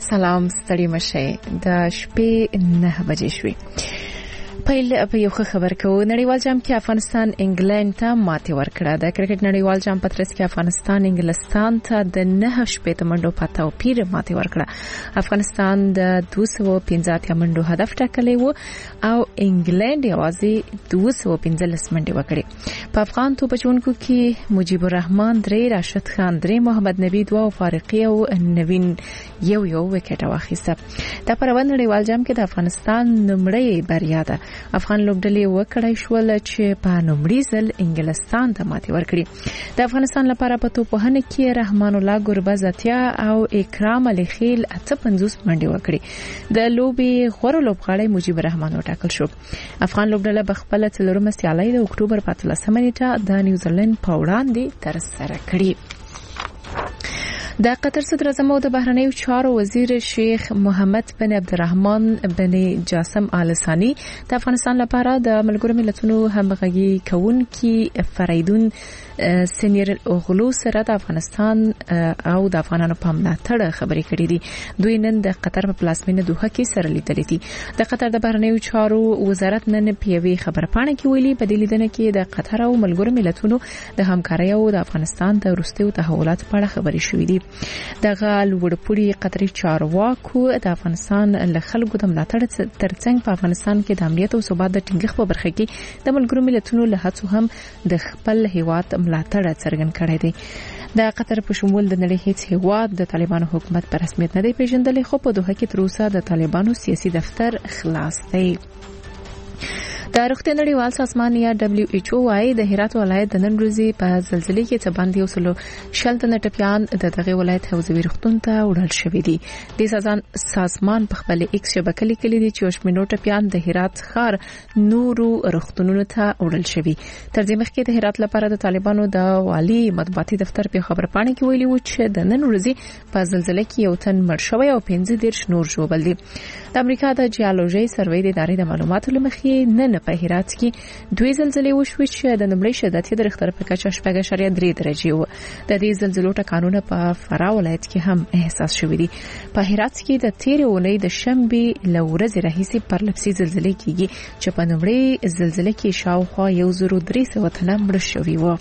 سلام ستړي مشه د شپې 9 بجې شوې. پیل په یو خبر کوو. نړیوال جام کې افغانستان انګلند ته ماتې ورکړه. د کرکټ نړیوال جام په ترڅ کې افغانستان انګلستان ته د 9 شپې منډو په توپیر ماتې ورکړه. افغانستان د 215 منډو هدف ټاکلی و او انګلند یوازې 215 منډې وکړې. په افغان توپ چونکو کې مجيب الرحمن 3، راشد خان 3، محمد نبی 2 او فارقي او نوین یو وکټ واخیسته. د پروند نړیوال جام کې د افغانستان نمړی بریا ده. افغان لوبډلې وکړای شول چې په نومړي ځل انګلستان ته ماتې ورکړي. د افغانستان لپاره په توپوهنه کې رحمان الله ګربز 80 او اکرام علي خیل 58 منډې وکړي. د لوبي غوړ لوبغاړی مجيب الرحمن وټاکل شو. افغان لوبډله بخپل څلورمه سیالي د اکتوبر په 13 نیټه د نیوزیلند په وړاندې تر سره کړي. د قطر صدر اعظم او د بهرنیو چارو وزیر شیخ محمد بن عبدالرحمن بن جاسم آل ثانی د افغانستان لپاره د ملګرو ملتونو همغږي کوونکي فریدون سینیر اغلو سره د افغانستان او د افغانانو په ملاتړ خبرې کړې دي. دوی نن د قطر په پلازمینه دوحه کې سره لیدلې دي. د قطر د بهرنیو چارو وزارت نن په یوې خبرپاڼه کې ویلي په دې لیدنه کې د قطر او ملګرو ملتونو د همکارۍ او د افغانستان د وروستیو تحولات په اړه خبرې شوې دي. دغه لوړپوړي قطري چارواکو د افغانستان له خلکو د ملاتړ ترڅنګ په افغانستان کې د امنیت او ثبات د ټینګښت په برخه کې د ملګرو ملتونو له هڅو هم د خپل هیواد ملاتړ څرګند کړی دی. د قطر په شمول د نړۍ هیڅ هیواد د طالبانو حکومت په رسمیت نه دی پیژندلی، خو په دوحه کې تر اوسه د طالبانو سیاسي دفتر خلاص دی. د روغتیا نړیوال سازمان یا WHO وايي د هرات ولایت د نن ورځې په زلزلې کې څه باندې وسلو شلته نټپیان د دغه ولایت حوزوي روغتون ته وړل شوې دي. د سازمان په خپل ایکس شبکې لیکلي دي چې وشمنو ټپیان د هرات ښار نورو روغتونونو ته وړل شوي. تر دې مخکې د هرات لپاره د طالبانو د والي مطبوعاتي دفتر په خبرپاڼه کې ویلي و چې د نن ورځې په زلزلې کې یو تن مړ شوی او 15 نور ژوبل دي. د امریکا د جیولوژي سروې د ادارې د معلوماتو لمخې نن په هرات کې 2 زلزلې وشوې چې د نمړی شدت یې د ریختر په کچه 8.3 درجې و. د دې زلزلو ټکانونه په فراه ولایت کې هم احساس شوې دي. په هرات کې د 13 اونۍ د شنبه لورځ راهیسې پرلپسې زلزلې کېږي چې په نمړی زلزلې کې شاوخوا 1300 تنه مړ شوي و.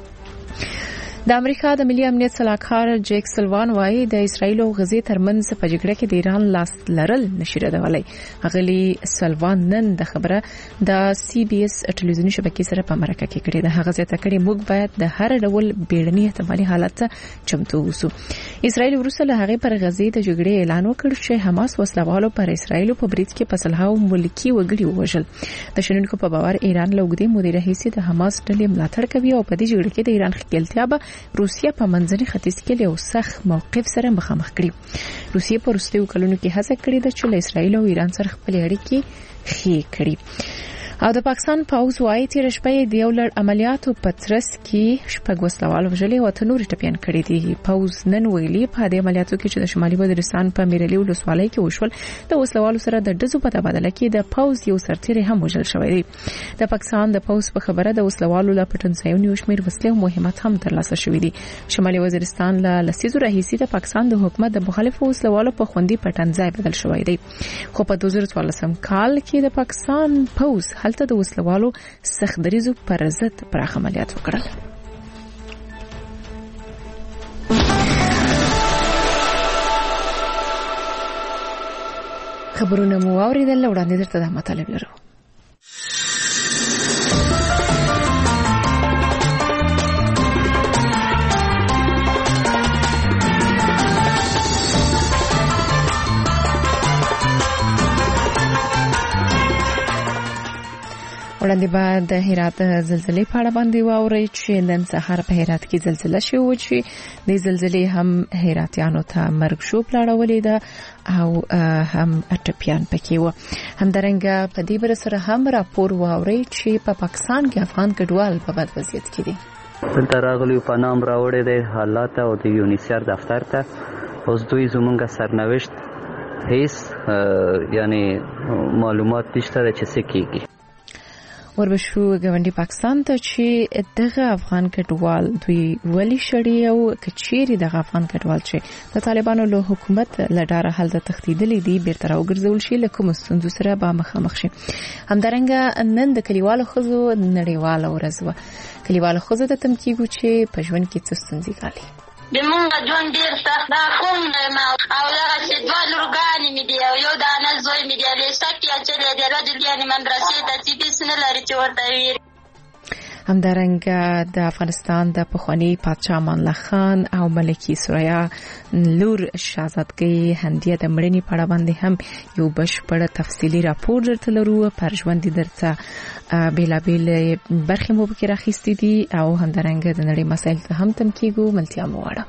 د امریکا د ملي امنیت سلاکار جیک سلوان وايي د اسرایل او غزې ترمنځ په جګړه کې د ایران لاس لرل نشي ردولای. غلي سلوان نن د خبره د CBS ټلویزیونی شبکې سره په مرکه کې کړې ده. هغه ځکه کړي موږ باید د هر ډول بیړني احتمالي حالت ته چمتو اوسو. اسرایل وروسته له هغه پر غزې د جګړې اعلان وکړ چې حماس وسلوالو پر اسرایل په برید کې په سلهاو ملکی وګړي وژل. د شنونکو په باور ایران له وګړي مدیر حیثیت د حماس ډلې ملاتړ کوي او په دې جګړه کې د ایران خپلتیا به روسیه په منځني ختیځ کې له سخت موقف سره مخامخ کړي. روسیه په وروستیو کلونو کې هڅه کړې ده چې له اسرایل او ایران سره خپل اړیکې ښې کړي. او د پاکستان پوز وايي چې رشبې د یو لړ عملیاتو په ترڅ کې شپږ وسلوال وژلي او تنور ټپيان کړي دي. پوز نن ویلي په دې عملیاتو کې چې د شمالي وزیرستان په میرلی ولسوالۍ کې وشول د وسلوالو سره د دزو په تبادله کې د پوز یو سرتیری هم وژل شوی دی. د پاکستان د پوز په خبره د وسلوالو لا پټنځایونو یو شمېر وسلې او مهمات هم ترلاسه شوې دي. شمالي وزیرستان له لسیزو راهیسې د پاکستان د حکومت د مخالفو وسلوالو په خوندي پټنځای بدل شوی دی. خو په 2014 کال کې د پاکستان پوز هلته د وسلوالو سخت دریزو پر ضد پراخ عملیات وکړل. خبرونه مو اوریدل، وړاندې درته د مطالب لرو. وړاندې بعد د هرات زلزلې په اړه باندې واوري چې نن سهار په هرات کې زلزلہ شوه چې د زلزلې هم هراتیانو ته مرګ شو پلاړولې ده او هم اټپیان پکې و. همدارنګه په دې بر سره هم راپور واوري چې په پاکستان کې افغان کډوال په بد وضعیت کې دي. دلته راغلي په نام راوړې د حالات او د یونیسر دفتر ته اوس دوی زمونږ سرنوشت هیڅ یعنی معلومات نشته چې څه کیږي. وربشو ګاونډي پاکستان ته چې دغه افغان کډوال دوی ولی شړی او کچيري دغه افغان کډوال چې د طالبانو له حکومت لډاره حل د تخدیدلې دي بیرته راوګرځول شي لکه مستندو سره به مخامخ شي. همدارنګه نن د کلیوالو خزو نړیواله ورځ و. کلیوالو خزو ته تمکیږي چې په ژوند کې څه ستونزې غالي. بمونږ ژوند ډیر سخت دا کوم ما او هغه چې دوه لورګانې مې دي او یو دانه زوی مې دی لسکه چې د رجل یعنی مدرسې ته چې بسنه لري چې ورته ویل. همدارنګه د افغانستان د پخوانی پادشاه امان الله خان او ملکه سوریا لور شاهزادګۍ هندیه د مړینې په اړه باندې هم یو بشپړ تفصیلی راپور درته لرو. پر ژوند درته بیلابیل برخې مو پکې راخېستې دي او همدارنګه د نړۍ مسایل ته هم تمکیږو. ملتیا مو واړه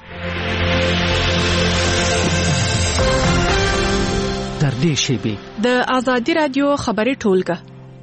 در دې شیبې د آزادی رادیو خبري ټولګه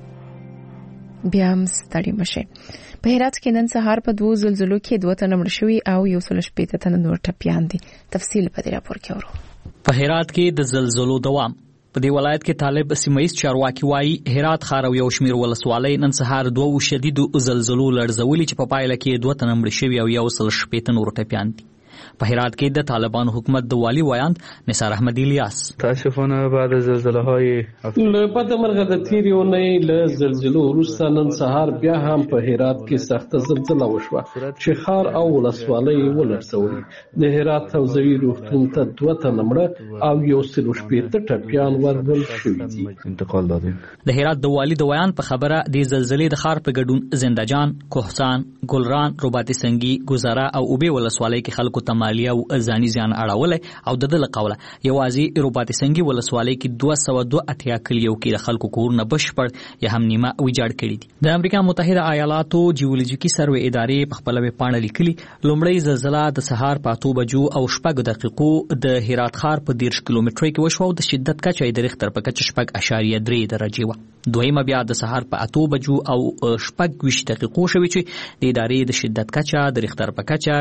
بیا هم ستړي مشه. په هرات کې نن سهار په 2 زلزلو کې 2 تنه مړ شوي او 115 تنه نور ټپيان دي. تفصیل په دې راپور کې اورو. په هرات کې د زلزلو دوام. په دې ولایت کې طالب سیمایي چارواکي وایي هرات ښار او یو شمیر ولسوالۍ نن سهار 2 شدید زلزلو لړزولي چې په پایله کې 2 تنه مړ شوي او 115 نور ټپيان دي. په هرات کې د طالبان حکومت د والی وایاند نثار احمد الیاس تاسفانه بعد زلزله‌های بعد مرغه د تیری اونۍ له زلزلو وروسته نن سهار بیا هم په هرات کې سخته زلزله وشوه چې ښار او ولسوالۍ ولړزولې. د هرات حوزوي روغتون ته 2 تنه مړه او 115 ټپيان ورغول شوي دي. انتقال دادي. د هرات د والی د وایاند په خبره د زلزلې د ښار په ګډون زندهجان، کوهستان، ګلران، رباطي سنگي، ګزاره او اوبې ولسوالۍ کې خلکو مالیه او ځاني زیان اړولې او د دل قوله یوازې رباطي سنگي ولسوالۍ کې 282 کلیو کې د خلکو کورونه بشپړ یا هم نیمه ویجاړ کړي دي. د امریکا متحده ایالاتو جیولوژیکي سروې ادارې په خپل پاڼه لیکلي لومړی زلزله د سهار په 8 بجو او 6 دقیقو د هرات ښار په 10 کیلومترۍ کې وشو او د شدت کچه د ریختر په کچه 6.3 درجه و. دویمه بیا د سهار په 8 بجو او 6 دقیقو شوې چې د ادارې د شدت کچه د ریختر په کچه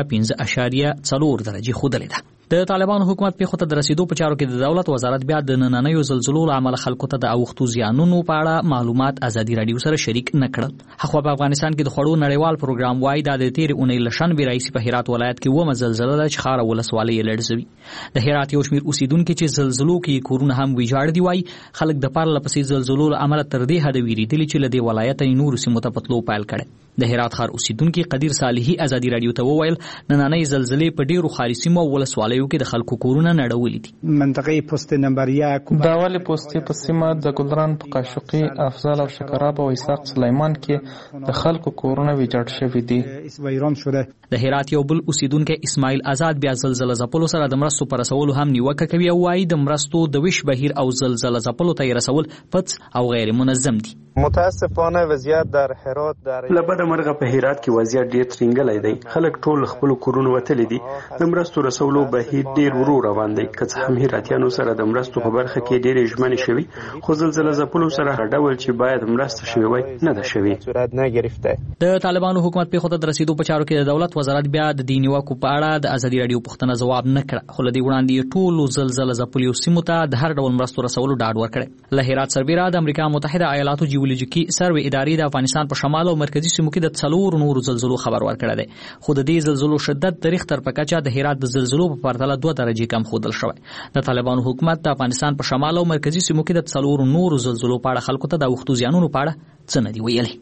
5.4 درجه خودلې ده. د طالبانو حکومت په خطه د رسیدو په چارو کې د دولت وزارت بیا د نننیو زلزلو عمل خلکو ته د اوختو زیانونو په اړه معلومات ازادي رادیو سره شریک نکړل. خو په افغانستان کې د خړو نړیوال پروګرام وای د تیر اونۍ لشن رئیس په هرات ولایت کې و مزلزله د ښار ولسوالۍ لړزوي. د هرات یو شمیر اوسیدونکو چې زلزلو کې کورونه هم ویجاړ دي وای خلک د پرله پسې زلزلو عمل تر دې حد ویریدل چې له دې ولایت نور سیمو ته پتلو پایل کړي. د هرات ښار اوسیدونکو قدیر صالحي ازادي رادیو ته وویل نننۍ زلزلې په ډیرو ښاري سیمو او ولسوالیو کې د خلکو کورونه نړولې دي. منطقه پوسټ نمبر 1 دا ولې پوسټ په سیمه د ګلران په قاشقي افضل او شکراب او اسحاق سلیمان کې د خلکو کورونه ویجاړ شوي دي. د هرات یو بل اوسیدونکو اسماعیل آزاد بیا زلزلې زپلو سره د مرستو پر رسولو هم نیوکه کوي او وايي د مرستو د ویش بهیر او زلزلې زپلو ته رسول پڅ او غیر منظم دي. متاسفانه وضعیت در هرات در لبد مرغه په هرات کې وضعیت ډیر ترنګلای دی. خلک ټول خپل کورونه وتلې دي. د مرستو رسولو بهیر ډیر ورو روان دی. که څه هم هراتیانو سره د مرستو په برخه کې ډیر ژمنې شوي خو زلزلې زپلو سره ډول چې باید مرسته شوي وای نه ده شوي. صورت نگرفته. د طالبانو حکومت په خطه د رسیدو په چارو کې د دولت وزارت بیا د دیني واکو په اړه د ازادي رادیو پوښتنه ځواب نه کړ. خو لدی وړاندې ټول زلزلې زپلو سیمو ته د هر ډول مرستو رسولو ډاډ ورکړ. له هرات سربېره د امریکا متحده ایالاتو جیولوژیکي سروې ادارې د افغانستان په شمال او مرکزی سیمو کې د 4 نورو زلزلو خبر ورکړی دی. خو د دې زلزلو شدت د ریختر په کچه د هرات د زلزلو په پرتله 2 درجه کم ښودل شوی. د طالبانو حکومت د افغانستان په شمال او مرکزی سیمو کې د 4 نورو زلزلو په اړه خلکو ته د اوختو زیانونو په اړه څه نه دی ویلي.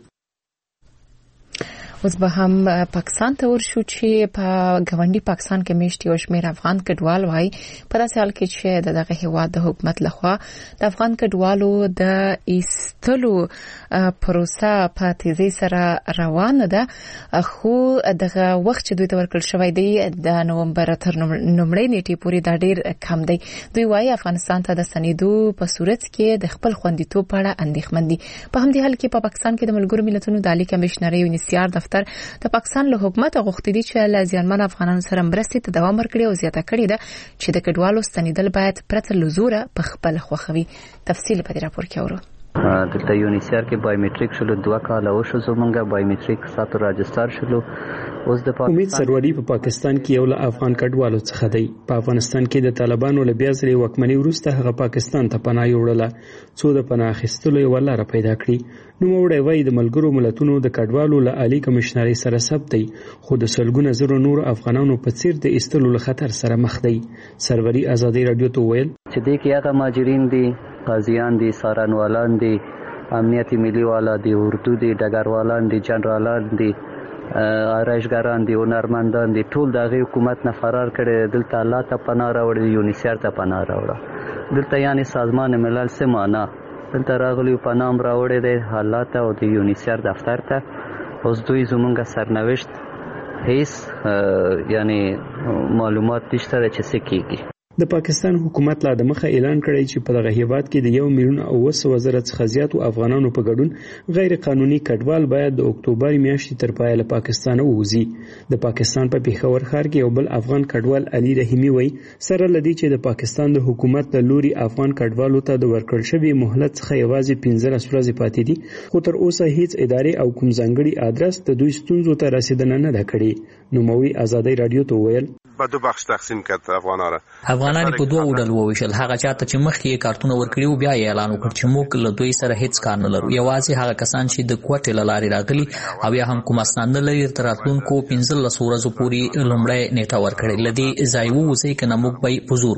اوس به هم پاکستان ته ورشو چې په ګاونډي پاکستان کې میشتي او شمیر افغان کډوال وای په داسې حال کې چې دغه هیواد د حکومت لخوا د افغان کډوالو د ایستلو پروسه په تیزی سره روانه ده. خو دغه وخت چې دوی ته ورکړل شوی دی د نومبر تر نومړۍ نیټې پورې دا ډیر کم دی. دوی وایي افغانستان ته د سنیدو په صورت کې د خپل خوندیتوب په اړه اندېښمن دي. په همدې حال کې په پاکستان کې د ملګرو ملتونو د عالی کمشنرۍ یونیسیار دفتر د پاکستان له حکومت غوښتي دي چې له ځانمن افغانانو سره مرستې ته دوام ورکړي او زیاته کړي ده چې د کډوالو ستنیدل باید پرته له زوره په خپل خوښوي. تفصیل په دې راپور کې اورو. دلته یونیسیار کې بایومټریک شلو 2 کال وشو زمونږه بایومټریک ساتو راجستر شلو. اوس د امید سروری په پاکستان کې یو له افغان کډوالو څخه دی. په افغانستان کې د طالبانو له بیا ځلې واکمنۍ وروسته هغه پاکستان ته پناه یوړله څو د پناه اخیستلو یوه لاره پیدا کړي. نوموړی وایي د ملګرو ملتونو د کډوالو له عالي کمشنرۍ سره ثبت دی خو د سلګونه زرو نور افغانانو په څیر د ایستلو له خطر سره مخ دی. سروری ازادي رادیو ته وویل چې دې کې هغه مهاجرین دي، قاضیان دي، سارنوالان دي، امنیت ملي والا دي، اردو دي، ډګروالان دي، جنرالان دي، آرایشګران دي، هنرمندان دي، ټول د هغې حکومت نه فرار کړي. دلته الله ته پناه راوړي، یونیسیار ته پناه راوړه. دلته یعنی سازمان ملل څه معنا دلته راغلیو، پناه هم راوړی دی الله ته او د یونیسیار دفتر ته. اوس دوی زمونږ سرنوشت هیڅ یعنی معلومات نشته چې څه کیږي. د پاکستان حکومت لا د مخه اعلان کړی چې په دغه هیواد کې د 1,900,000 څخه زیاتو افغانانو په ګډون غیر قانوني کډوال باید د اکتوبر میاشتې تر پایه له پاکستان ووځي. د پاکستان په پیښور ښار کې یو بل افغان کډوال علي رحیمي وایي سره لدی چې د پاکستان د حکومت له لوري افغان کډوالو ته د ورکړل شوي مهلت څخه یوازې 15 ورځې پاتې دي خو تر اوسه هیڅ ادارې او کوم ځانګړي ادرس د دوی ستونزو ته رسیدنه نه ده کړې. نوموړي ازادي رادیو ته وویل په دوه بخش تقسیم کړ افغانان په دوه ډلو وویشل. هغه چاته چې مخکې کارتونه ورکړي بیا یې اعلان وکړ چې موږ له دوی سره هیڅ کار نه لرو. یوازې هغه کسان چې د کوټې له لارې راغلي او یا هم کوم اسناد نه لري تر راتلونکو 15 ورځو پورې لومړی نیټه ورکړي. له دې ځای ووځئ که نه موږ به یې په زور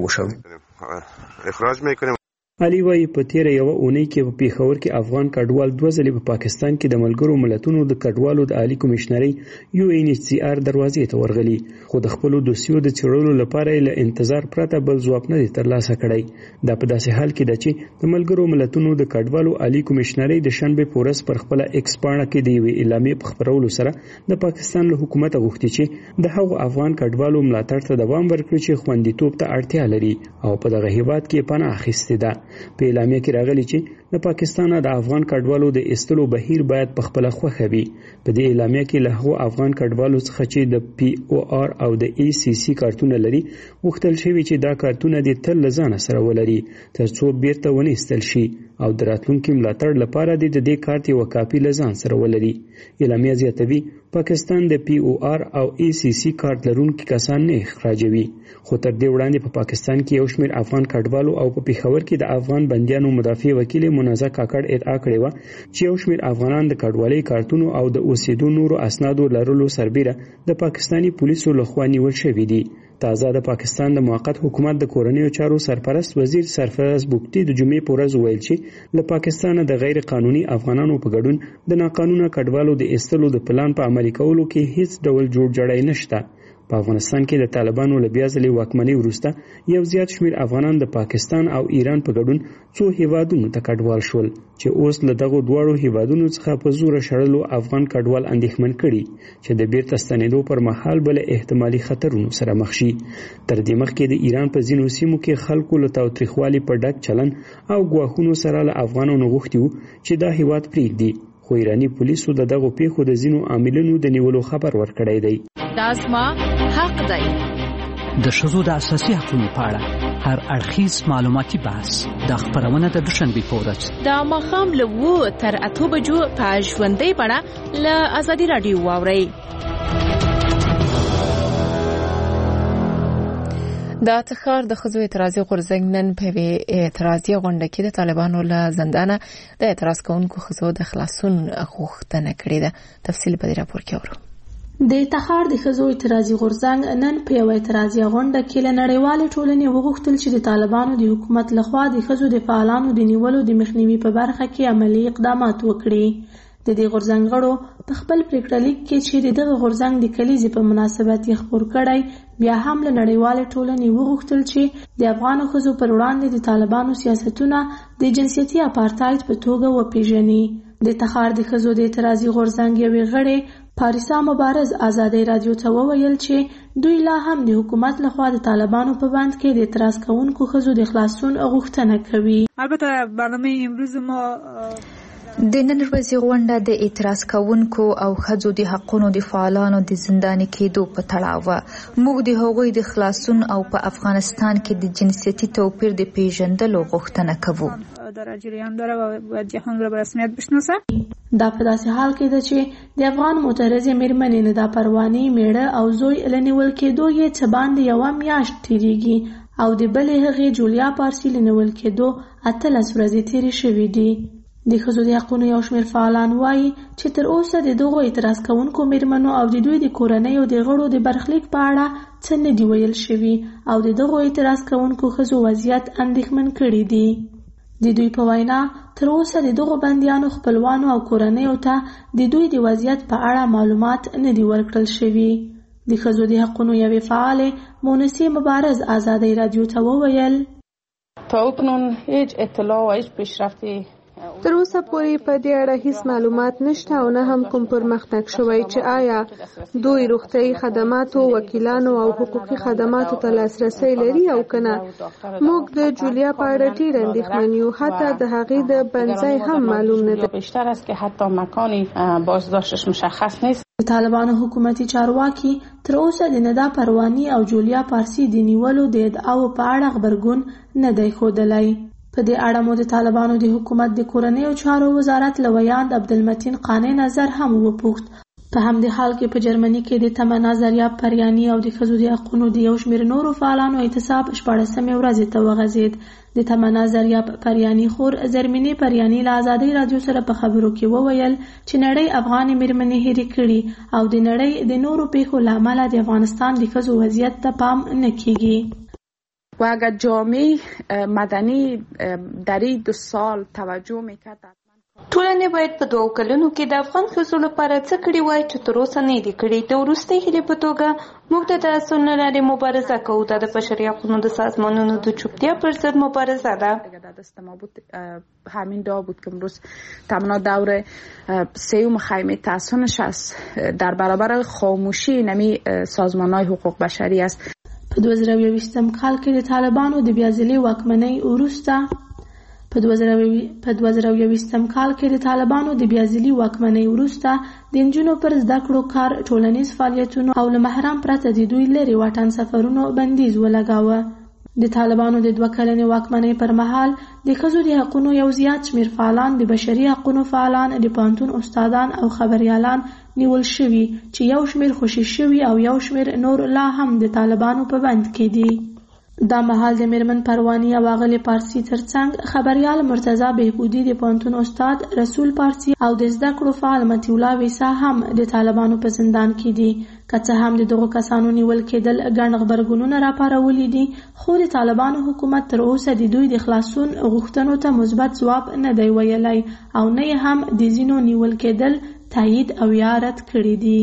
وشړو. اخراج میکنیم. علي وایي په تیره یوه اونۍ کې په پیښور کې افغان کډوال 2 ځلې په پاکستان کې د ملګرو ملتونو د کډوالو د عالي کمشنرۍ UNHCR دروازې ته ورغلي خو د خپلو دوسیو د څېړلو لپاره یې له انتظار پرته بل ځواب نه دی ترلاسه کړی. دا په داسې حال کې ده چې د ملګرو ملتونو د کډوالو عالي کمشنرۍ د شنبې په ورځ پر خپله ایکس پاڼه کې د یوې اعلامیې په خپرولو سره د پاکستان له حکومته غوښتي چې د هغو افغان کډوالو ملاتړ ته دوام ورکړي چې خوندیتوب ته اړتیا لري او په دغه هیواد کې پناه اخیستې ده. په اعلامیه کې راغلي چې د پاکستان د افغان کډوالو د ایستلو بهیر باید په خپله خوښه وي. په دې اعلامیه کې له هغو افغان کډوالو څخه چې د POR او د ECC کارتونه لري غوښتل شوي چې دا کارتونه د تل له ځانه سره ولري تر څو بیرته ونه ایستل شي او د راتلونکي ملاتړ لپاره د دې کارت یوه کاپي له ځان سره ولري. اعلامیه زیاتوي پاکستان د POR او ECC کارت لرونکي کسان نه اخراجوي خو تر دې وړاندې په پاکستان کې یو شمېر افغان کډوالو او په پیښور کې د افغان بندیانو مدافع وکیل منازع کاکړ ادعا کړې وه چې یو شمېر افغانان د کډوالۍ کارتونو او د اوسېدو نورو اسنادو لرلو سربیره د پاکستاني پولیسو لخوا نیول شوي دي. تازه د پاکستان د موقت حکومت د کورنیو چارو سرپرست وزیر سرفراز بوکتی د جمعې په ورځ وویل چې له پاکستانه د غیر قانوني افغانانو په ګډون د ناقانونه کډوالو د ایستلو د پلان په عملي کولو کې هیڅ ډول جوړ جړی نشته. په افغانستان کې د طالبانو له بیا ځلې واکمنۍ وروسته یو زیات شمېر افغانان د پاکستان او ایران په ګډون څو هیوادونو ته کډوال شول چې اوس له دغو دواړو هیوادونو څخه په زوره شړلو افغان کډوال اندېښمن کړي چې د بیرته ستنېدو پر مهال به له احتمالي خطرونو سره مخ شي. تر دې مخکې د ایران په ځینو سیمو کې خلکو له تاوتریخوالي په ډک چلن او ګواښونو سره له افغانانو غوښتي وو چې دا هیواد پرېږدي خو ایراني پولیسو د دغو پیښو د ځینو عاملینو د نیولو خبر ورکړی دی. دا زما حق دی. د ښځو د اساسي حقوقو په اړه هر اړخیز معلوماتي بحث د خبرونه د دوشنبې په ورځ د ماښام له 7 تر 8 بجو په ژوندۍ بڼه له ازادي رادیو واورئ. د تخار د ښځو اعتراضي غورځنګ نن په اعتراضي غونډه کې د طالبانو له زندانه د اعتراض کوونکو ښځو د خلاصون غوښتنه کړې ده. تفصیل په دې راپور کې اورو. د تخار د ښځو اعتراضي غورځنګ نن په یوه اعتراضي غونډه کې له نړیوالې ټولنې وغوښتل چې د طالبانو د حکومت لخوا د ښځو د فعالانو د نیولو د مخنیوي په برخه کې عملي اقدامات وکړي. د دې غورځنګ غړو په خپل پریکړه لیک کې چې دغه غورځنګ د کلیزې په مناسبت یې خپور کړی بیا هم له نړیوالې ټولنې وغوښتل چې د افغانو ښځو پر وړاندې د طالبانو سیاستونه د جنسیتي اپارتاید په توګه وپیژني. د تخار د ښځو د اعتراضي غورځنګ یوې غړې پاریسا مبارز ازادي رادیو ته وویل چې دوی لا هم د حکومت لخوا د طالبانو په بند کې د اعتراض کوونکو ښځو د خلاصون غوښتنه کوي. البته برنامه امروز ما د نن ورځې غونډه د اعتراض کوونکو او ښځو د حقونو د فعالانو د زنداني کېدو په تړاو وه. موږ د هغوی د خلاصون او په افغانستان کې د جنسیتي توپیر د پیژندلو غوښتنه کوو. در جریان داره و باید جهان را به رسمیت بشناسه. دا په داسې حال کې ده چې د افغان معترضې مېرمنې ندا پرواني میړه او زوی لنیول کېدو یې څه باندې یوه میاشت تېرېږي او د بلې هغې جولیا پارسي لنیول کېدو 18 ورځې تېرې شوې دي. د ښځو د حقونو یو شمېر فعالان وایي چې تر اوسه د دغو اعتراض کوونکو مېرمنو او د دوی د کورنیو د غړو د برخلیک په اړه څه نه دي ویل شوي او د دغو اعتراض کوونکو ښځو وضعیت اندېښمن کړي دي. د دوی په وینا تر اوسه د دغو بندیانو خپلوانو او کورنیو ته د دوی د وضعیت په اړه معلومات نه دي ورکړل شوي. د ښځو د حقونو یوې فعالې مونسې مبارز آزادۍ رادیو ته وویل تا اکنون هیچ اطلاع و هیچ پیشرفتی تر اوسه پورې په دې اړه هیڅ معلومات نشته او نه هم کوم پرمختګ شوی چې آیا دوی روغتیايي خدماتو وکیلانو او حقوقي خدماتو ته لاسرسی لري او کنه. موږ د جولیا په اړه ډېر اندېښمن یو، حتی د هغې د بندځای هم معلوم نه ده. بیشتر است که حتی مکان بازداشتش مشخص نیست. د طالبانو حکومتي چارواکي تر اوسه د ندا پرواني او جولیا پارسي د نیولو د ادعاو په اړه غبرګون نه دی ښودلی. په دې اړه مو د طالبانو د حکومت د کورنیو چارو وزارت له ویاند عبدالمتین قانع نظر هم وپوښت. په همدې حال کې په جرمني کې د تمنا زریاب پریاني او د ښځو د حقونو د یو شمېر نورو فعالانو اعتصاب 14 ورځې ته وغځېد. د تمنا زریاب پریاني خور زرمینې پریاني له آزادۍ رادیو سره په خبرو کې وویل چې نړۍ افغانې مېرمنې هېرې کړي او د نړۍ د نورو پیښو له امله د افغانستان د ښځو وضعیت ته پام نه کیږي. و اگر جامعه مدنی در این 2 سال توجه میکرد ټولنې باید په 2 کلونو کې د افغان ښځو لپاره څه کړي وای چې تر اوسه نه دي کړي. د وروستۍ هیلې په توګه موږ د تعصب نه لرې مبارزه کوو. دا د بشري حقوقو د سازمانونو د چوپتیا پر ضد مبارزه ده. دست ما بود همین دا بود که امروز تمنا دور 3 خیمه تحسنش است در برابر خاموشی نمی سازمان‌های حقوق بشری است. په 2020 کال کې د طالبانو د بیازلي واکمنۍ وروسته د نجونو پر زده کړو کار، ټولنیز فعالیتونو او له محرم پرته د دوی لرې واټن سفرونو بندیز ولګاوه. د طالبانو د 2 کلنې واکمنۍ پر مهال د ښځو د حقونو یو زیات شمېر فعالان، د بشري حقونو فعالان، د پوهنتون استادان او خبریالان نیول شوي چې یو شمېر خوشي شوي او یو شمېر نور لا هم د طالبانو په بند کې دي. دا مهال د میرمن پرواني او اغلې پارسي ترڅنګ خبریال مرتضی بهبودي، د پوهنتون استاد رسول پارسي او د زده کړو فعال مطیع الله ویسا هم د طالبانو په زندان کې دي. که څه هم د دغو کسانو نیول کېدل ګڼ غبرګونونه راپارولي دي، خو د طالبانو حکومت تر اوسه د دوی د خلاصون غوښتنو ته مثبت ځواب نه دی ویلی او نه یې هم د ځینو نیول کېدل تایید او یا رد کړي دي.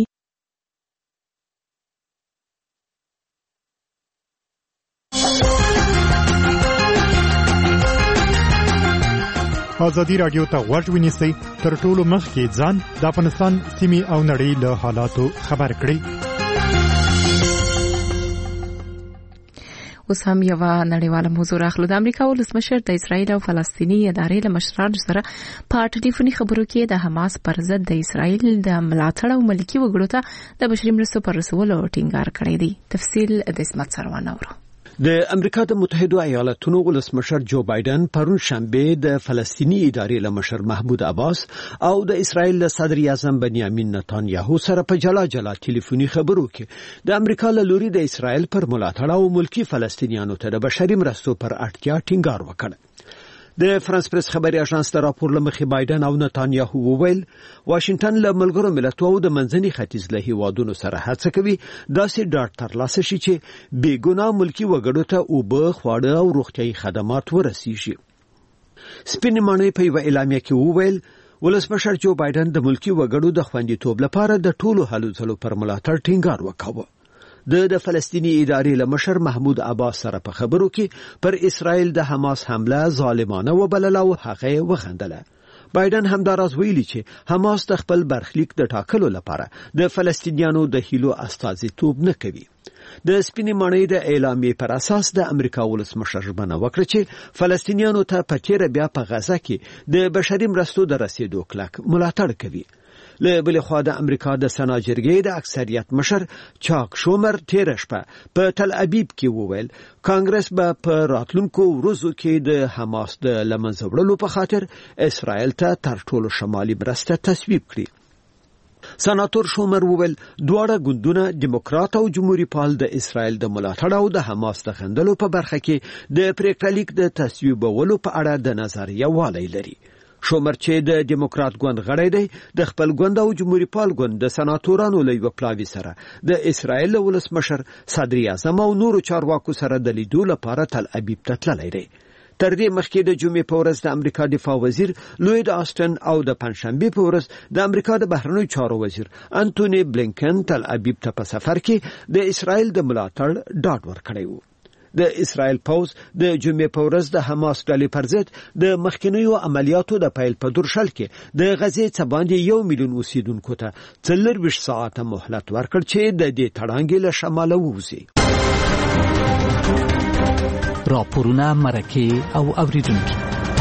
ازادي رادیو ته غوږ ونیسئ، تر ټولو مخکې ځان د افغانستان سیمې او نړۍ له حالاتو خبر کړئ. اوس هم یو نړیواله موضوع راخلو. د امریکا ولسمشر د اسرایل او فلسطینی ادارې له مشرانو سره په ټلیفوني خبرو کې د حماس پر ضد د اسرایل د ملاتړ او ملکی وګړو ته د بشري مرستو پر رسولو ټینګار کړی دی. تفصیل د اسمت سروان اورو. د امریکا د متحده ایالاتونو ولسمشر جو بایدن پرون شنبه د فلسطینی ادارې له مشر محمود عباس او د اسرایل له صدر اعظم بنیامین نتانیاهو سره په جلا جلا ټلیفوني خبرو کې د امریکا له لوري د اسرایل پر ملاتړ او ملکی فلسطینیانو ته د بشري مرستو پر اړتیا ټینګار وکړ. د فرانس پریس خبري اژانس د راپور لمخې بایدن او نتانیاهو وویل واشنگټن له ملګرو ملتونو او د منځني ختیځ له هیوادونو سره هڅه کوي داسې ډاډ ترلاسه شي چې بیګناه ملکی وګړو ته اوبه، خواړه او روغتیايي خدمات ورسیږي. سپین مانوي په یو اعلامیه کې وویل ولسمشر جو بایدن د ملکی وګړو د خوندیتوب لپاره د ټولو هلو ځلو پر ملاتړ ټینګار وکاوه. د فلسطینی ادارې له مشر محمود عباس سره په خبرو کې پر اسرائیل د حماس حمله ظالمانه وبلله او هغه وخندله. بایدن همداراز ویلي چې حماس د خپل برخلیک د ټاکلو لپاره د فلسطینیانو د هیلو استازیتوب نه کوي. د سپینې ماڼۍ د اعلامیې پر اساس د امریکا ولسمشر ژمنه وکړه چې فلسطینیانو ته په تیره بیا په غزه کې د بشري مرستو د رسیدو کلک ملاتړ کوي. له بل خوا د امریکا د سنا جرګې د اکثریت مشر چاک شومر تیره شپه په تل ابیب کې وویل کانګرس به په راتلونکو ورځو کې د حماس د لمنځه وړلو په خاطر اسرائیل ته تر ټولو شمالي مرسته تصویب کړي. سناتور شومر وویل دواړه ګوندونه دیموکرات او جمهوریت پال د اسرائیل د ملاتړ او د حماس د غندلو په برخه کې د پریکړه لیک د تصویبولو په اړه د نظریه والی لري. شومر چې د دیموکرات ګوند غړی دی د خپل ګوند او جمهوریت پال ګوند د سناتورانو له یو پلاوي سره د اسرائیل ولسمشر صدر اعظم او نورو چارواکو سره د لیدو لپاره تل ابیب ته تللی دی. تر دې مخکې د جمعې په ورځ د امریکا دفاع وزیر لوید آستن او د پنځشنبه په ورځ د امریکا د بهرنیو چارو وزیر انټونی بلینکن تل ابیب ته په سفر کې د اسرائیل د ملاتړ ډاډ ورکړی و. د اسرائیل پوز د جمعې په ورځ د حماس ډلې پر ضد د مخکنیو عملیاتو د پیل په درشل کې د غزې څخه باندې 1 میلیون اوسیدونکو ته 24 ساعته مهلت ورکړ چې د دې تړانګې له شماله ووځي. راپورونه مرکه او اوریدونکو.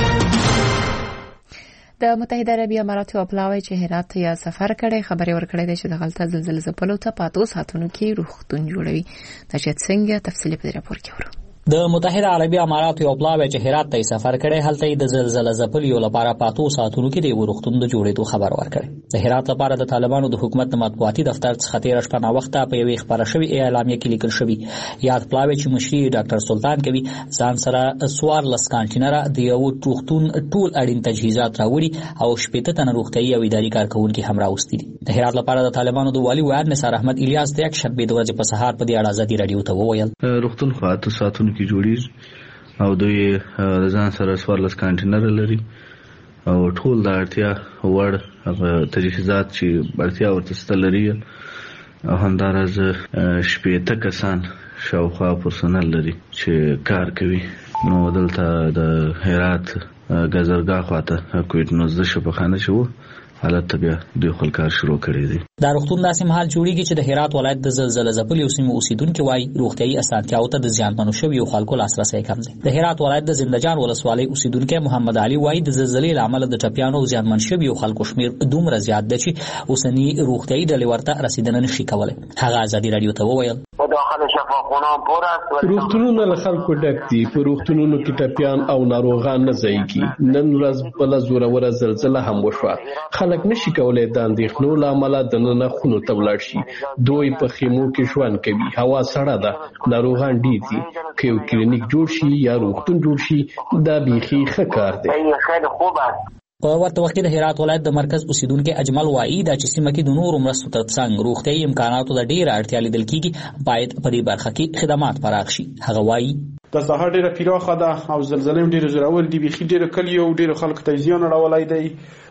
د متحده عربي اماراتو پلاوی چې هرات یا سفر کړي خبري ورکړي دي چې د غلطه زلزلې ځپلو ته په 2 ساعتونو کې روغتون جوړوي. د چت څنګه تفصیلی په راپور کې ورو. د متحده عربي اماراتو پلاوی چې هرات ته سفر کړي هلته د زلزلې ځپلو لپاره په 2 ساعتونو کې د روغتون د جوړېدو خبر ورکړي. د هرات لپاره د طالبانو د حکومت د مطبوعاتي دفتر څخه تیر شپه نا وخته په یوې خبره شوی اعلامیه کې لیکل شوی یاد پلاوی چې مشري ډاکټر سلطان کوي ځان سره 14 کانټینر د یو روغتون ټول اړین تجهیزات راوړي او شپږ تنه روغتي او اداري کارکونکو هم راوستي دي. د هرات لپاره د طالبانو د والي وزیر نثار احمد الیاس د یک شنبه د ورځې په سهار په دې اړه ازادي رادیو ته وویل روغتون خو 8 ساعتونو کې جوړیږي او دوی ځان سره 14 کانټینر لري او ټول د اړتیا وړ تجهیزات چې اړتیا ورته ستل لري او همدارز شپږ کسان شاوخوا پرسنل لري چې کار کوي. نو دلته د هرات غزرګاه خواته کووډ 19 شپخانه شو حالت بیا دوی خپل کار شروع کړی دی. دا روغتون داسې مهال جوړیږي چې د هرات ولایت د زلزلې ځپلو سیمو اوسیدونکو وايي روغتيایي اسانتیاو ته د زیانمنو شویو خلکو لاسرسي کم دی. د هرات ولایت د زنده‌جان ولسوالۍ اوسیدونکو محمد علي وايي د زلزلې لامل د ټپیانو او زیانمن شویو خلکو شمیر دومره زیات دی چې اوسنی روغتيایي ډلې ورته رسیدنه نشي کولای. هغه ازادي رادیو ته وویل روغتونونه له خلکو ډک دي. په روغتونونو کې ټپیان او ناروغان نه ځایږي. نن ورځ بل زوروره زلزلہ هم وشوه. خلک نشي کولای د اندېښنو له امله د نن خونو ته ولاړ شي. دوی په خیمو کې ژوند کوي. هوا سړه ده. ناروغان ډیر دي. که یو کلینیک جوړ شي یا روغتون جوړ شي دا بیخي ښه کار دی. په ورته وخت د هرات ولایت د مرکز اوسیدونکو اجمل وايي دا چې سیمه کې د نورو مرستو ترڅنګ روغتيایي امکاناتو د ډیر اړتیا لیدل کیږي باید په دې برخه کې خدمات پراخ شي. هغه وايي د ساحه ډیره پراخه ده او زلزلې ډیره زورور دي. بيخي ډیره کلی او ډیره خلک ته زیان راولای دی.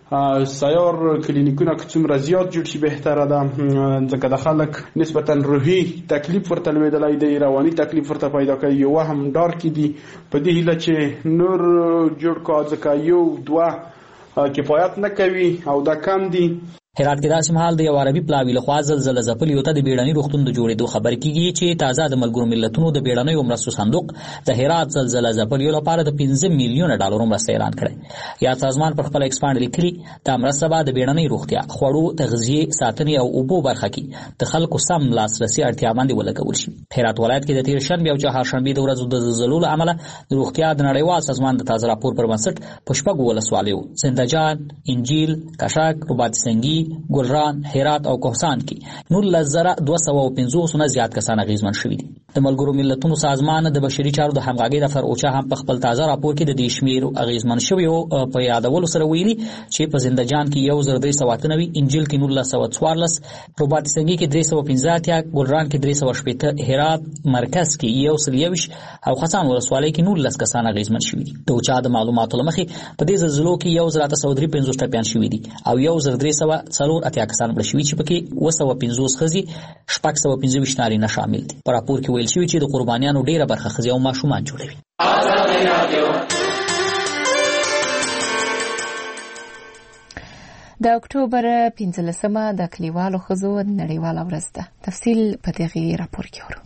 سیار کلینیکونه که څومره زیات جوړ شي بهتره ده ځکه د خلک نسبتا روحي تکلیف ورته لویدلای دی. رواني تکلیف ورته پیدا کوي. یو هم ډار کې دي په دې هیله چې نور جوړ کا ځکه یو دوه کفایت نه کوي او دا کم دي. هرات کې داسې مهال د یو عربي پلاوي لخوا زلزلې ځپلو ته د بیړني روغتون د جوړېدو خبر کیږي چې تازه د ملګرو ملتونو د بیړنیو مرستو صندوق د هرات زلزلې ځپلو لپاره د 15 میلیون ډالر مرسته اعلان کړې. یا سازمان پر خپل ایکسپاند لیکلي د مرسته بعد د بیړنۍ روغتیا خوړو تغذیه ساتنې او اوبو برخه کې د خلکو سم لاسرسي اړتیا باندې ولګول شي. هرات ولایت کې د تیر شنبه او چهارشنبه د ورځو د زلزلو له امله د روغتیا د نړیوال سازمان د تازه راپور پر بنسټ په شپږ ولسوالیو زنده‌جان، انجیل، کشاک، رباط سنگی، ګلران، هرات او کوهستان کې 19250 نه زیات کسان اغیزمن شوي دي. د ملګرو ملتونو سازمان د بشري چارو د همغږي دفتر اوچا هم په خپل تازه راپور کې د دې شمیر اغیزمن شویو په یادولو سره ویلي چې په زنده‌جان کې 1393، انجیل کې 1914، رباط سنگی کې 315، ګلران کې 370، هرات مرکز کې 121 او خسان ولسوالۍ کې 19 کسان اغیزمن شوي دي. د اوچا د معلوماتو لمخې په دې زلزلو کې 1353 ټپیان شوي دي او 1304 اتیا کسان مړ شوي چې پکې 250 ښځې 625 نارینه شامل دي. په راپور کې ویل شوي چې د قربانیانو ډیره برخه ښځې او ماشومان جوړوي. د اکتوبر 15مه د کلیوالو ښځو نړیواله ورځ ده. تفصیل په دغه راپور کې ورو.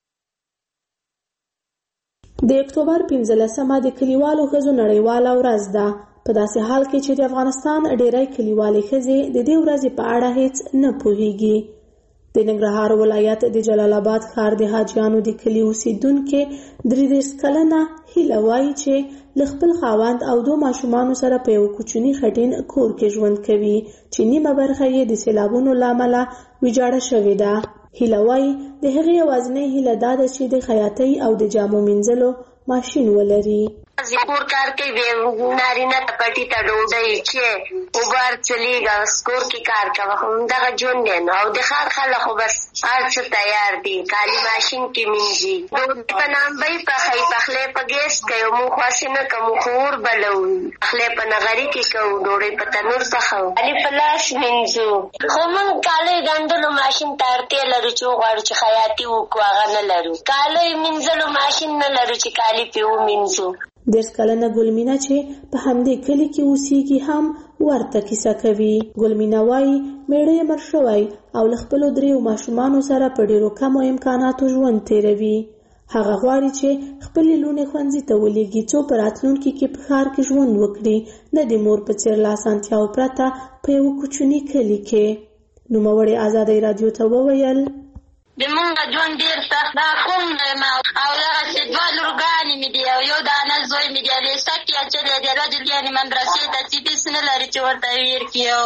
د اکتوبر 15مه د کلیوالو ښځو نړیواله ورځ ده. په داسې حال کې چې د افغانستان ډېری کلیوالې ښځې د دې ورځې په اړه هیڅ نه پوهیږي. د ننګرهار ولایت د جلال آباد ښار د حاجیانو د کلي اوسیدونکې 33 کلنه هیله وایي چې له خپل خاوند او 2 ماشومانو سره په یو کوچني خټین کور کې ژوند کوي چې نیمه برخه یې د سیلابونو له امله ویجاړه شوې ده. هیله وایي د هغې یوازینۍ هیله دا ده چې د خیاطۍ او د جامو مینځلو ماشین ولري. کور کار کوي نارینه ته پټي ته ډوډۍ چې اوبر چلیږي کور کې کار کوي همدغه ژوند دی نو او د ښار خلک خو بس هر څه تیار دي کالي ماشین کې مینځي ډوډۍ په نامبۍ پخوي پخلی په ګیس کوي موږ خاصې نه کوو خور بلو پخلی په نغري کې کوو ډوډۍ په تنور پخوو کالي په لاس مینځو خو موږ کالي ګنډلو ماشین ته اړتیا لرو چې وغواړو چې خیاطي وکړو هغه نه لرو کالي مینځلو ماشین نه لرو چې کالي پې ومینځو. 10 کلنه ګلمینا چې په همدې کلي کې اوسېږي هم ورته کیسه کوي. ګلمینا وایي میړه یې مړ شوی او له خپلو 3 ماشومانو سره په ډېرو کمو امکاناتو ژوند تېروي. هغه غواړي چې خپلې لوڼې ښوونځي ته ولېږي څو په راتلونکي کې په ښار کې ژوند وکړي نه د مور په څېر له اسانتیاوو پرته په یو کوچني کلي کې. نوموړې ازادۍ راډیو ته وویل د مونږ ژوند ډېر سخت دا کوم ما او دغسې 2 لورګانې مې دي او یو دانه زوی مې دی لیسه کې اچولی دی رجل یعنې مدرسې ته چې پیس نه لري چې ورته ویر کړي او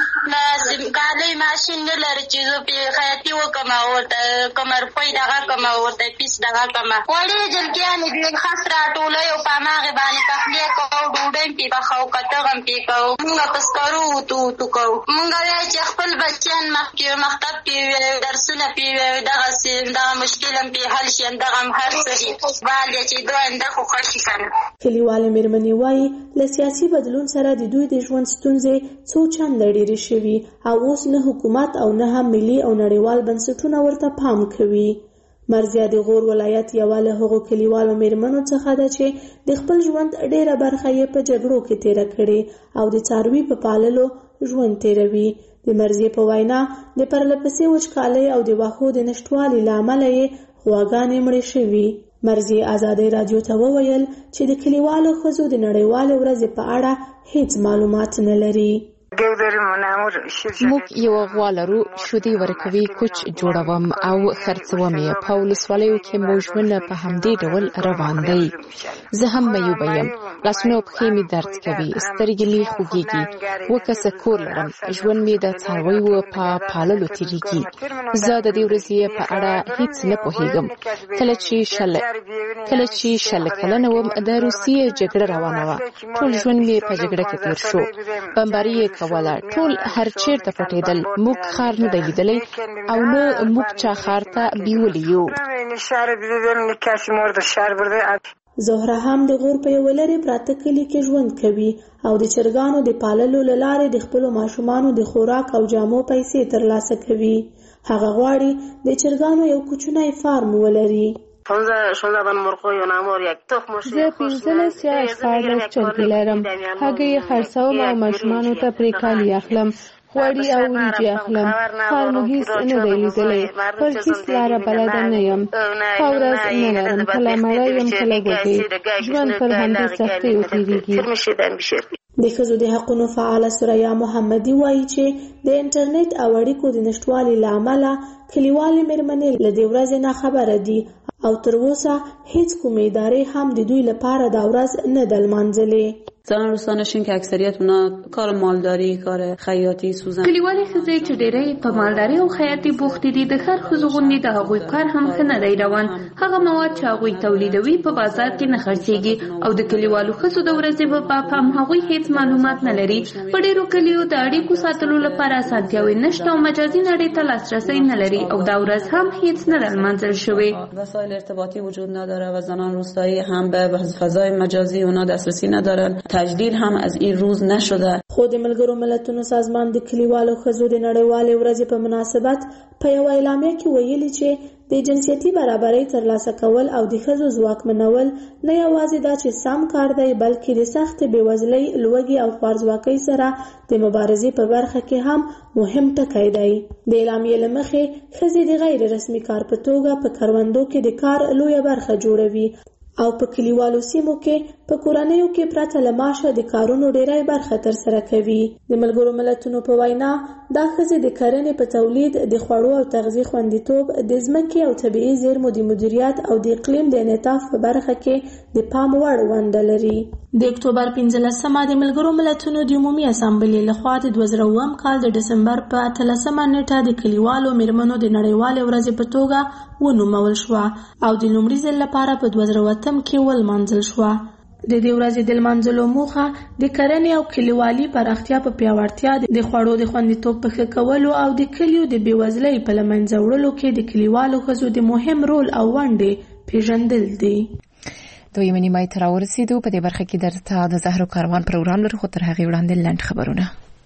کالۍ ماشین نه لري چې زه پرې خیاطي وکړم او ورته کومه روپۍ دغه کړم او ورته پیس دغه کړم وړې جلکیانې دي خس راټولوي او په هماغې باندې پخلی کوو ډوډۍ م پرې پخوو کټغه م پرې کوو مونږ په سکرو وتو کوو مونږ وایو چې خپل بچیان مکتب کې درسونه پرې دغه مشکل هم پې حل شي همدغه هم هر څه دي بال دی چې دوی انده خو ښه شي که نه. کلیوالې مېرمنې وایي له سیاسي بدلون سره د دوی د ژوند ستونزې څو چنده ډېرې شوي او اوس نه حکومت او نه هم ملي او نړیوال بنسټونه ورته پام کوي. مرزیه د غور ولایت یوه له هغو کلیوالو مېرمنو څخه ده چې د خپل ژوند ډېره برخه یې په جګړو کې تېره کړې او د څاروي په پاللو ژوند تېروي. د مرزیې په وینا د پرلهپسې وچکالۍ او د واښو د نشتوالي له امله یې غواګانې مړې شوي. مرزیې ازادۍ راډیو ته وویل چې د کلیوالو ښځو د نړیوالې ورځې په اړه هیڅ معلومات نه لري. موږ یو غوا لرو شودې ورکوي کوچ جوړوم او خرڅوم یې په ولسوالیو کې مو ژوند په همدې ډول روان دی. زه هم میوبه یم لاسونه او پښې مې درد کوي سترګې مې خوږېږي 2 کسه کور لرم ژوند مې د څارویو په پاللو تېرېږي. زه د دې ورځې په اړه هیڅ نه پوهېږم. کله چې 10 کلنه وم د روسیې جګړه روانه وه ټول ژوند مې په جګړه کې تېر شو بمباري کوله ټول هر چیرته پټېدل موږ ښار نه دی لیدلی او نه موږ چا ښار ته بیولي یو. زهره هم د غور په یوه لرې پراته کلي کې ژوند کوي او د چرګانو د پاللو له لارې د خپلو ماشومانو د خوراک او جامو پیسې ترلاسه کوي. هغه غواړي د چرګانو یو کوچنی فارم ولري. زه 15 یا 14 چرګې لرم. هګۍ یې خرڅوم او ماشومانو ته پرې کالي اخلم غوړي او وریجې اخلم. ښار مو هېڅ نه دی لیدلی پر هېڅ لاره بلده نه یم ښه ورځ نه لرم کله مړه یم کله ګوتې ژوند پر همدې سختیو تېرېږي. د ښځو د حقونو فعاله سریا محمدي وایي چې د انټرنیټ او اړیکو د نشتوالي له امله کلیوالې مېرمنې له دې ورځې ناخبره دي او تر اوسه هیڅ کومې ادارې هم د دوی لپاره دا ورځ نه ده لمانځلې. زنان روستانشین که اکثریت اونا کار مالداری کار خیاطی سوزن کلیوالي ښځې چې ډېری په مالداري او خیاطي بوختې دي د ښار ښځو غوندې د هغوی کار هم ښه نه دی روان. هغه مواد چې هغوی تولیدوي په بازار کې نه خرڅېږي او د کلیوالو ښځو د ورځې په هم هغوی هیڅ معلومات نه لري. په ډېرو کلیو د اړیکو ساتلو لپاره اسانتیاوې نشته او مجازي نړۍ ته لاسرسی نه لري او دا ورځ هم هیڅ نه ده لمانځل شوې. وسایل ارتباطی وجود نداره و زنان روستایی هم به فضای مجازی اونا دسترسی ندارن. تجدید هم از این روز نشده. خو د ملګرو ملتونو سازمان د کلیوالو ښځو د نړیوالې ورځې په مناسبت په یوه اعلامیه کې ویلي چې د جنسیتي برابرۍ ترلاسه کول او د ښځو ځواکمنول نه یوازې دا چې سم کار دی بلکې د سختې بېوزلۍ، لوږې او خوارځواکۍ سره د مبارزې په برخه کې هم مهم ټکی دی. د اعلامیې له مخې ښځې د غیر رسمي کار په توګه په کروندو کې د کار لویه برخه جوړوي او په کلیوالو سیمو کې په کورنیو کې پرته له معاشه د کارونو ډیری برخه ترسره کوي. د ملګرو ملتونو په وینا دا ښځې د کرنې په تولید، د خوړو او تغذیې خوندیتوب، د ځمکې او طبیعي زیرمو د مدیریت او د اقلیم د انعطاف په برخه کې د پام وړ ونډه لري. د اکتوبر 15مه د ملګرو ملتونو د عمومي اسامبلې لخوا د 2007 کال د ډسمبر په 13مه نیټه د کلیوالو میرمنو د نړیوالې ورځې په توګه ونومول شوه او د لومړي ځل لپاره په 2008 کې ولمانځل شوه. د دې ورځې د لمانځلو موخه د کرنې او کلیوالي پراختیا په پیاوړتیا، د خوړو د خوندیتوب په ښه کولو او د کلیو د بېوزلۍ په له منځه وړلو کې د کلیوالو ښځو د مهم رول او ونډې پیژندل دي. دویمه نیمه ته راورسېدو. په دې برخه کې درته د زهرو کاروان پروګرام لرو، خو تر هغې وړاندې لنډ خبرونه.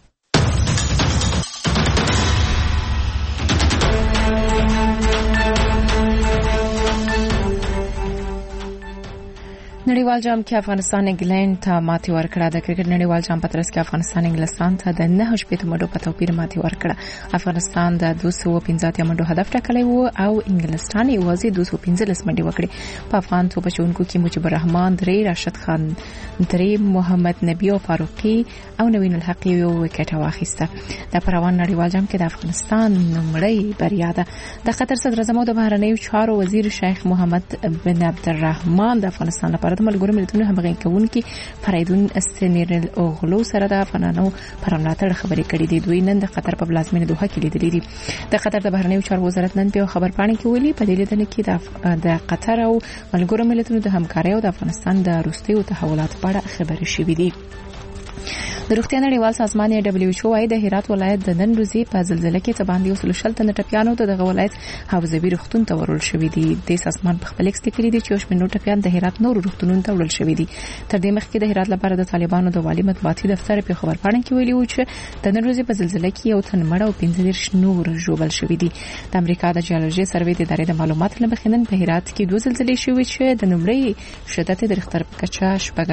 نړیوال جام کې افغانستان انګلند ته ماتې ورکړه. د کرکټ نړیوال جام په ترڅ کې افغانستان انګلستان ته د 9 منډو په توپیر ماتې ورکړه. افغانستان د 215 منډو هدف ټاکلی و او انګلستان یوازې 215 منډې وکړې. په افغان توپ اچوونکو کې مجيب الرحمن 3، راشد خان 3، محمد نبی او فاروقي او نوین الحق یو وکټ واخیسته. د پروان نړیوال جام کې د افغانستان لومړی بریا ده. د قطر صدر اعظم او د بهرنیو چارو وزیر شیخ محمد بن عبدالرحمن د افغانستان لپاره د ملګرو ملتونو همغږي کوونکي فریدون سنیرل اوغلو سره د افغانانو پر ملاتړ خبرې کړې دي. دوی نن د قطر په پلازمینه دوحه کې لیدلې دي. د قطر د بهرنیو چارو وزارت نن په خبرپاڼه کې ویلي په دې لیدنه کې د قطر او ملګرو ملتونو د همکارۍ او د افغانستان د وروستیو تحولاتو په اړه خبرې شوې دي. د روغتیا نړیوال سازمان WHO وايي د هرات ولایت د نن ورځې په زلزلې کې څه باندې 30 تنه ټپیانو ته د ولایت حوزوي روغتون ته ورول شوې دي. د سازمان په خپل لیک کې لیکلي دي چې 80 ټپیان د هرات نور روغتونونو ته ورول شوې دي. تر دې مخکې د هرات لپاره د طالبانو د والي مطبوعاتي دفتر په خبرپاڼه کې ویلي و چې د نن ورځې په زلزلې کې یو تن مړ او 15 نور ژوبل شوې دي. د امریکا د جیولوژي سروې د ادارې د معلوماتو لمخې نن په هرات کې 2 زلزلې شوې چې د نمبرې شدت د ریختر په کچه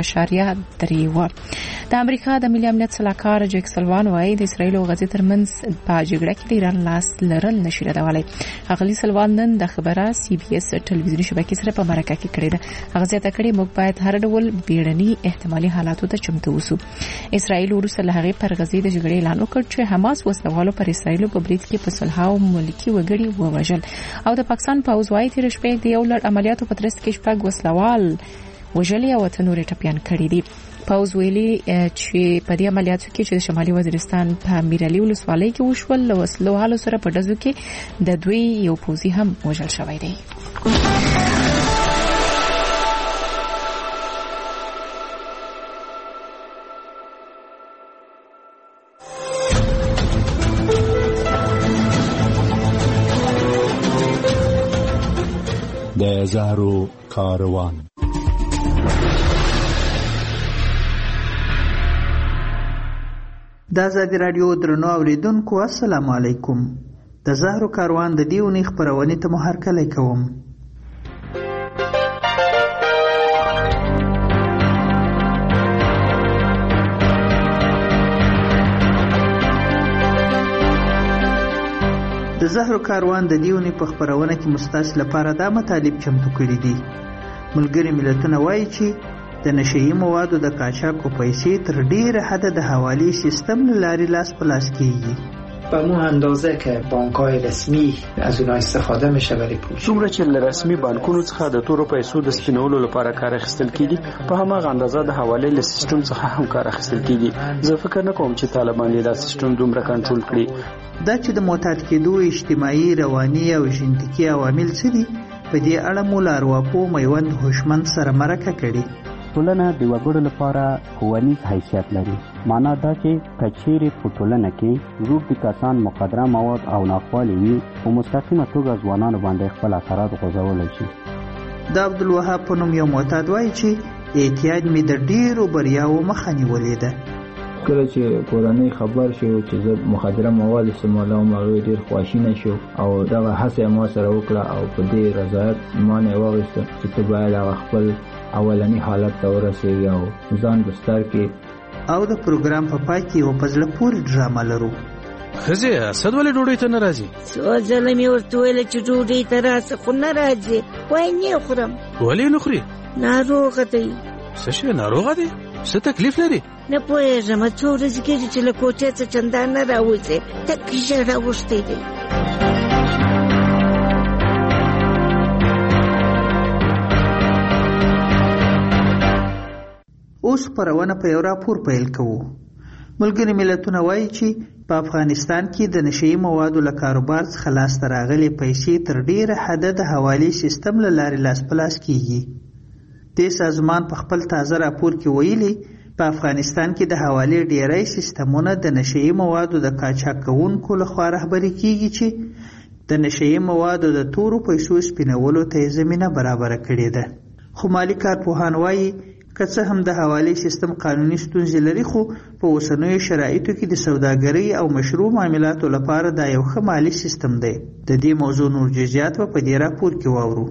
4.3 و. د امریکا د ملي امنیت صلاحکار جیک سلوان وايي د اسرایل او غزې ترمنځ په جګړه کې د ایران لاس لرل نشي ردولی. اغلی سلوان نن د خبره CBS ټلویزیوني شبکې سره په مرکه کې کړې ده. هغه زیاته کړې موږ باید هر ډول بیړني احتمالي حالاتو ته چمتو اوسو. اسرایل وروسته له هغې پر غزې د جګړې اعلان وکړ چې حماس وسلوالو پر اسرایل په برید کې په صلح او ملکي وګړي ووژل. او د پاکستان پوځ وايي تیر شپه د یو لړ عملیاتو په ترڅ کې 6 وسلوال وژلي او تنور ټپیان کړي دي. پوځ ویلي چې په دې عملیاتو کې چې د شمالي وزیرستان په میرعلي ولسوالۍ کې وشول له وسلوالو سره په ډزو کې د دوی یو پوځي هم وژل شوی دی. د زهرو کاروان. د آزادي رادیو درنو اوریدونکو السلام علیکم. د زهرو کاروان د دیونی خبرونه ته مو هرکلی کوم. د زهرو کاروان د دیونی په خبرونه کې مستاس لپاره دا مطالب چمتو کړی دي. ملګری ملتونه وایي چې د نشئی موادو د قاچاق او پیسې تر ډیره حد د حوالی سیستم لاري لاس په لاس کیږي. به مو اندازه که بانک‌های رسمی از اونها استفاده میشه برای پول. څومره چې رسمي بانکونو څخه د تورو پیسو د سپینولو لپاره کار اخیستل کیږي، په هماغه اندازه د حواله له سیستم څخه هم کار اخیستل کیږي. زه فکر نه کوم چې طالبان دا سیستم دومره کنټرول کړي. دا چې د معتاد کېدو اجتماعي، رواني او ژوندۍ عوامل څه دي، په دې اړه مو لارواپو میوند هوشمند سره مرکه کړي. ټولنه د وګړو لپاره ښوونیز حیثیت لري. معنا دا چې کچېرې په ټولنه کې روږدي کسان مقدره مواد او ناخوالې وي، په مستقیمه توګه ځوانانو باندې خپل اثرات غځولی شي. د عبدالوهاب په نوم یو معتاد وایي چې اعتیاد مې د ډېرو بریاوو مخه نیولې ده. کله چې کورنۍ خبر شو چې زه مخدره مواد استعمالوم هغه ډېر خواشینی شو او دغه هڅه ما سره وکړه او په دې رضایت ما نه واغسته چې ته باید هغه خپل اولنی حالت ته ورسېږي او ځان بستر کې. او د پروګرام په پای کې یو په زړه پورې ډرامه لرو. ښځې اسد ولې ډوډۍ ته نه راځي؟ څو ځله مې ورته ویله چې ډوډۍ ته راسه خو نه راځي. وایي نه خورم. ولې نه خوري؟ ناروغه دی. څه شی ناروغه دی؟ څه تکلیف لري؟ نه پوهېږم څو ورځې کېږي چې له کوټې څخه چندان نه راوځي. تک ژړا اوښتی دی. اوس خپرونه په یو راپور پیل کوو. ملګري ملتونه وایي چې په افغانستان کې د نشئی موادو له کاروبار څخه لاسته راغلي پیسې تر ډیره حده د حوالې سیستم له لارې لاس په لاس کیږي. دې سازمان په خپل تازه راپور کې ویلي په افغانستان کې د حوالې ډیری سیستمونه د نشئی موادو د قاچاق کوونکو لخوا رهبري کیږي چې د نشئی موادو د تورو پیسو سپینولو ته زمینه برابره کړې ده. خو مالي کارپوهان وایي که څه هم د حوالې سیستم قانوني ستونزې لري خو په اوسنیو شرایطو کې د سوداګرۍ او مشروع معاملاتو لپاره دا یو ښه مالي سیستم دی. د دې موضوع نور جزئیات په دې راپور کې واورو.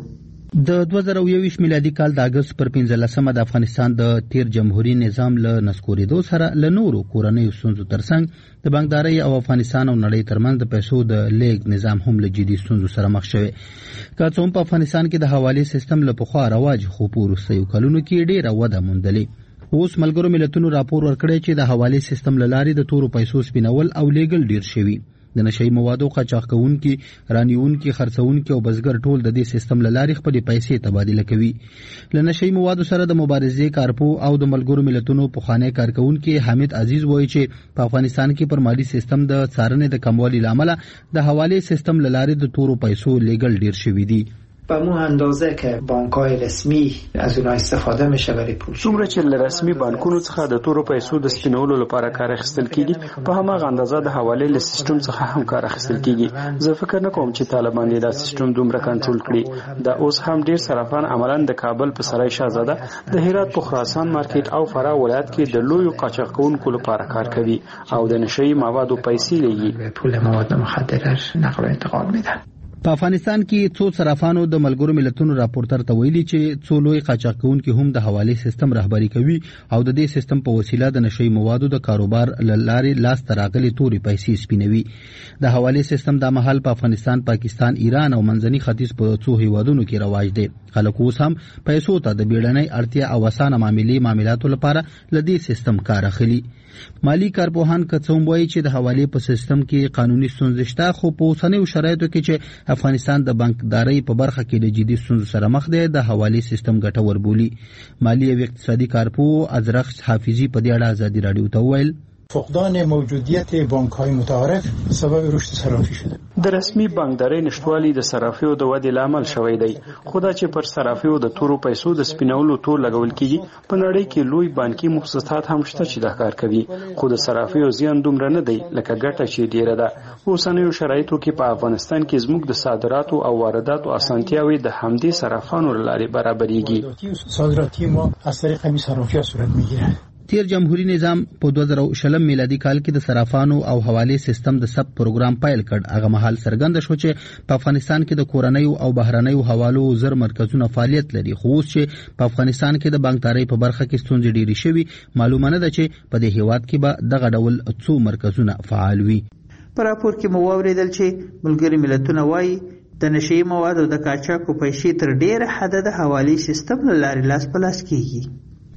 د 2021 میلادي کال د اگست پر 15مه د افغانستان د تیر جمهوریت نظام له نسکورېدو سره له نورو کورنیو ستونزو ترڅنګ د بانکدارۍ او افغانستان او نړۍ ترمنځ د پیسو د لیږد نظام هم له جدي ستونزو سره مخ شوی. که څه هم په افغانستان کې د حوالې سیستم له پخوا رواج خو په وروستیو کلونو کې ډېره وده موندلې. اوس ملګرو ملتونو راپور ورکړی چې د حوالې سیستم له لارې د تورو پیسو سپینول او لیږل ډېر شوي. د نشئی موادو قاچاق کوونکي، رانیونکي، خرڅونکي او بزګر ټول د دې سیستم له لارې خپلې پیسې تبادله کوي. له نشئی موادو سره د مبارزې کارپو او د ملګرو ملتونو پخوانی کارکونکي حامد عزیز وایي چې په افغانستان کې پر مالی سیستم د څارنې د کموالي لامل د حوالې سیستم له لارې د تورو پیسو لیږل ډیر شوي دي. به مو اندازه که بانک‌های رسمی از اونها استفاده میشه برای پول. څومره چې له رسمي بانکونو څخه د تورو پیسو د سپینولو لپاره کار اخیستل کیږي په هماغه اندازه د حوالې له سیستم څخه هم کار اخیستل کیږي. زه فکر نه کوم چې طالبان دا سیستم دومره کنټرول کړي. دا اوس هم ډیر صرافان عملاً د کابل په سرای شاهزاده، د هرات په خراسان مارکیټ او فراه ولایت کې د لویو قاچاق کوونکو لپاره کار کوي او د نشئی موادو پیسې لیږي. پول مواد مخدر نقل و انتقال میدن. په افغانستان کې څو صرافانو د ملګرو ملتونو راپورټر ته ویلي چې څو لوی قاچاق کوونکي هم د حوالې سیستم رهبري کوي او د دې سیستم په وسیله د نشئی موادو د کاروبار لارې لاس ته راغلي تورې پیسې سپینوي. د حوالې سیستم د مهال په افغانستان، پاکستان، ایران او منځني ختیځ په څو هیوادونو کې رواج دی. خلک اوس هم پیسو ته د بیړنۍ اړتیا او اسانه معاملاتو لپاره له دې سیستم کار اخلي. مالی کارپوهان کڅوم وایي چې د حوالې په سیستم کې قانوني ستونزې شته خو په اوسنیو شرایطو کې چې افغانستان د بانکدارۍ په برخه کې د جدي ستونزو سره مخ دی د حوالې سیستم ګټور بولي. مالی او اقتصادي کارپوه ازرق حافظي په دې اړه آزادي رادیو ته وویل فقدان موجودیت بانک‌های متعارف سبب رشد صرافی شده. د رسمي بانکدارۍ نشټوالي د صرافیو د ودې لامل شوی دی. خدا چې پر صرافیو د تورو پیسو د سپینولو تور لګول کیږي په نړۍ کې لوی بانکي مؤسسات هم شته چې دا کار کوي خو د صرافیو زیان دومره نه دی لکه ګټه چې ډیره ده. اوسنیو شرایطو کې په افغانستان کې زموږ د صادراتو او وارداتو اسانتیاوي د همدې صرافانو لارې برابرېږي. صادراتی ما از طریق همین صرافی‌ها صورت میگیره. تیر جمهوریت نظام په 2020 میلادي کال کې د صرافانو او حوالې سیستم د سب پروګرام پیل کړ. هغه مهال څرګنده شو چې په افغانستان کې د کورنیو او بهرنیو حوالو زر مرکزونه فعالیت لري خو اوس چې په افغانستان کې د بانکدارۍ په برخه کې ستونزې ډېرې شوي معلومه نه ده چې په دې هیواد کې به دغه ډول څو مرکزونه فعال وي. په راپور کې مو واوریدل چې ملګري ملتونه وایي د نشئی موادو د قاچاقو پیسې تر ډیره حده د حوالې سیستم له لارې لاس په لاس کیږي.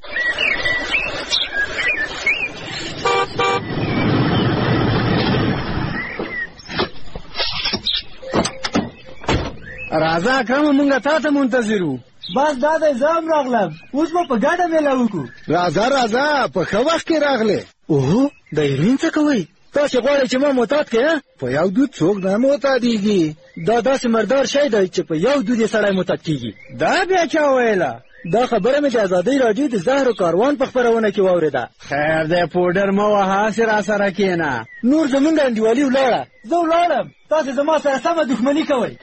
راځه کوم مونږه تاسو منتظرو. بس دا د زام راغلم اوس په ګډه مېلا وکړو. راځه په ښه وخت کې راغله. اوه د ایرین څه کوي؟ تاسو غواړئ چې ما معتاد کړم؟ په یو دود څوک نه معتادیږي. دا داسې مردار شی دی چې په یو دود یې سړی معتاد کیږي. دا بیا چا ویله؟ دا خبره مې د ازادۍ راډیو د زهر کاروان په خپرونه کې واورېده. خیر دی پوډر مه وهه هسې راسره کښېنه. نور زمونږ انډیوالي ولاړه. زه ولاړم تاسې زما سره سمه دښمني کوئ.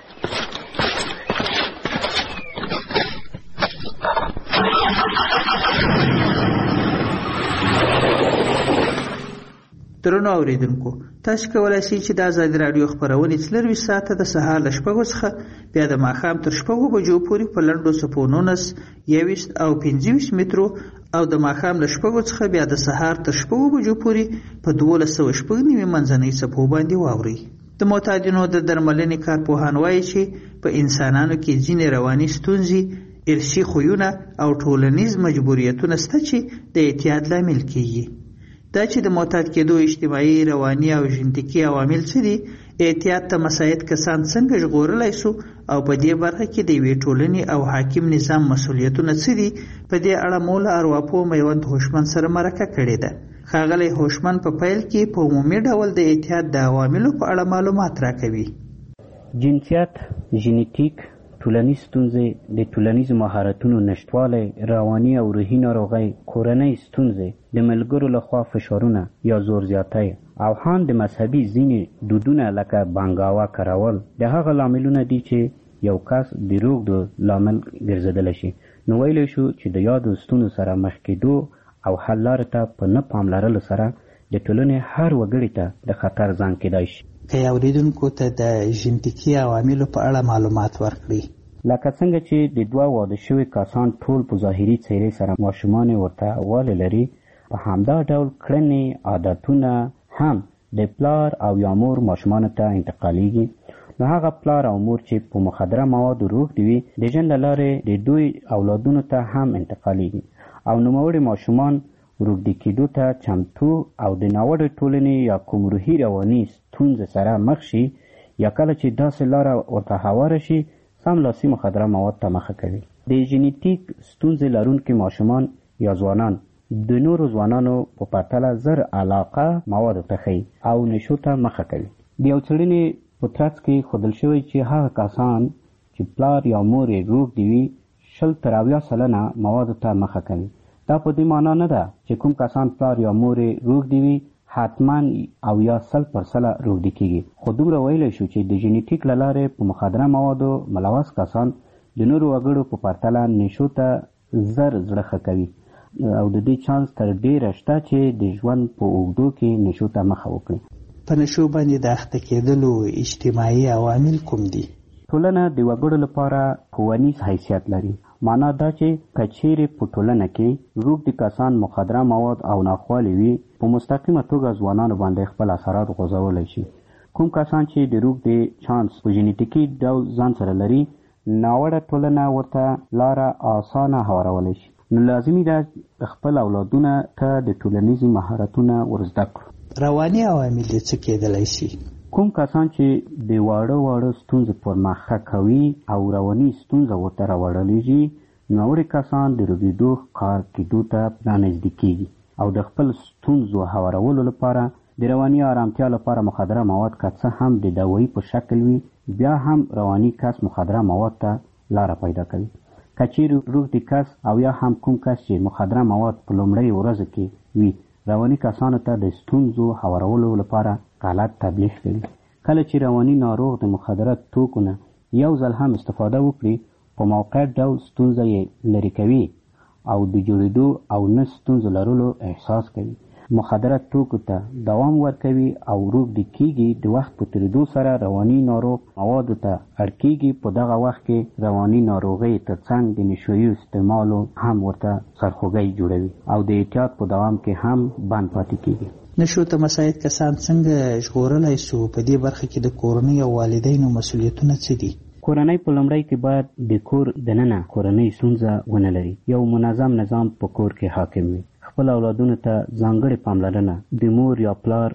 درنو اوریدونکو، تاسو کولای شئ چې د آزادي راډیو خپرونې 24 ساعته د سهار له 6 څخه بیا د ماښام تر 6 بجو پورې په لنډو څپو 19 21 او 25 مترو او د ماښام له 6 څخه بیا د سهار تر 6 بجو پورې په 1290 منځنۍ څپو باندې واورئ. د معتادینو د درملنې کارپوهان وایي چې په انسانانو کې ځینې رواني ستونزې، ارثي خویونه او ټولنیز مجبوریتونه شته چې د اعتیاد لامل کیږي. دا چې د معتاد کېدو اجتماعي، رواني او ژنتیکي عوامل څه دي، اعتیاد ته مساعد کسان څنګه ژغورلی سو او په دې برخه کې د یوې ټولنې او حاکم نظام مسؤلیتونه څه دي، په دې اړه مولا ارواپوه میوند هوشمند سره مرکه کړې ده. ښاغلی هوشمند په پیل کې په عمومي ډول د اعتیاد د عواملو په اړه معلومات راکوي. جنسیت، ژنیتیک، ټولنیز ستونزې، د ټولنیزو مهارتونو نشتوالی، رواني او روحي ناروغۍ، کورنۍ ستونزې، د ملګرو لخوا فشارونه یا زور زیاتی او هم د مذهبي ځینې دودونه لکه بانګاوه کارول د هغه لاملونه دي چې یو کس د روږدو لامل ګرځېدلی شي. نو ویلی شو چې د یادو ستونزو سره مخ کېدو او حل لارې ته په نه پاملرلو سره د ټولنې هر وګړي ته د خطر زنګ کېدای شي. که اوریدونکو ته د ژنتیکي عواملو په اړه معلومات ورکړي. لکه څنګه چې د دوه واده شوي کسان ټول په ظاهري څېرې سره ماشومان ورته والی لري، په همدا ډول کړنې، عادتونه هم د پلار او یا مور ماشومانو ته انتقالیږي. نو هغه پلار او مور چې په مخدره موادو روږدي وي، د ژوند له لارې د دوی اولادونو ته هم انتقالیږي او نوموړي ماشومان روږدي کېدو ته چمتو او د ناوړه ټولنې یا کوم روحي رواني ستونزې سره مخ شي، یا کله چې داسې لاره ورته هواره شي سملاسي مخدره مواد ته مخه کوي. د ژنیتیک ستونزې لرونکي ماشومان یا ځوانان د نورو ځوانانو په پرتله زر علاقه موادو ته ښیي او نشو ته مخه کوي. د یو څېړنې په ترڅ کې ښودل شوی چې هغه کسان چې پلار یا مور یې روږدي وي 60 تر 80% موادو ته مخه کوي. دا په دې معنا نه ده چې کوم کسان پلار یا مور یې روږدي وي حتما او یا 100% روږدي کېږي. خو دومره ویلی شو چې د ژنیتیک له لارې په مخدره موادو ملوث کسان د نورو وګړو په پرتله نشو ته زر زړه ښه کوي او د دې چانس تر ډېره شته چې د ژوند په اوږدو کې نشو ته مخه وکړي. په نشو باندې د اخته کېدلو اجتماعي عوامل کوم دي؟ ټولنه د وګړو لپاره ښوونیز حیثیت لري. معنا دا چې که چیرې په ټولنه کې روږدي کسان مخدره مواد او ناخوالې وي، په مستقیمه توګه ځوانانو باندې خپل اثرات غورځولی شي. کوم کسان چې د روږدي چانس په ژنیتیکي ډول ځان سره لري، ناوړه ټولنه ورته لاره اسانه هوارولی شي. نو لازمي ده خپل اولادونه ته د ټولنیزو مهارتونه ورزده کړو. رواني عوامل څه کېدلی شي؟ کوم کسان چې د واړه ستونزو پر مخه کوي او رواني ستونزه ورته راوړلیږي، نوړي کسان د روږدېدو ښکار کېدو ته رانږدې کېږي او د خپل ستونزو هوارولو لپاره د رواني ارامتیا لپاره مخدره مواد که څه هم د دوایي په شکل وي، بیا هم رواني کس مخدره مواد ته لاره پیدا کوي. که چیرې روږدي کس او یا هم کوم کس چې مخدره مواد په لومړۍ ورځو کې وي، رواني کسانو ته د ستونزو هوارولو لپاره غلط تبلیغ کوي. کله چې رواني ناروغ د مخدره توکو نه یو ځل هم استفاده وکړي، په موقع ډول ستونزه یې لرې کوي او د جوړېدو او نه ستونزو لرلو احساس کوي. مخدره توکو ته دوام ورکوي او روږدي کېږي. د وخت په تېرېدو سره رواني ناروغ موادو ته اړ کېږي. په دغه وخت کې رواني ناروغۍ تر څنګ د نشویو استعمالو هم ورته سرخوږی جوړوي او د اعتیاد په دوام کې هم بند پاتې کېږي. نشو ته مساعد کسان څنګه ژغورلی سو؟ په دې برخه کې د کورنۍ او والدینو مسؤلیتونه څه دي؟ کورنۍ په لومړی کې باید د کور دننه کورنۍ ستونزه ونه لري. یو منظم نظام په کور کې حاکم وي. خپل اولادونو ته ځانګړې پاملرنه د مور یا پلار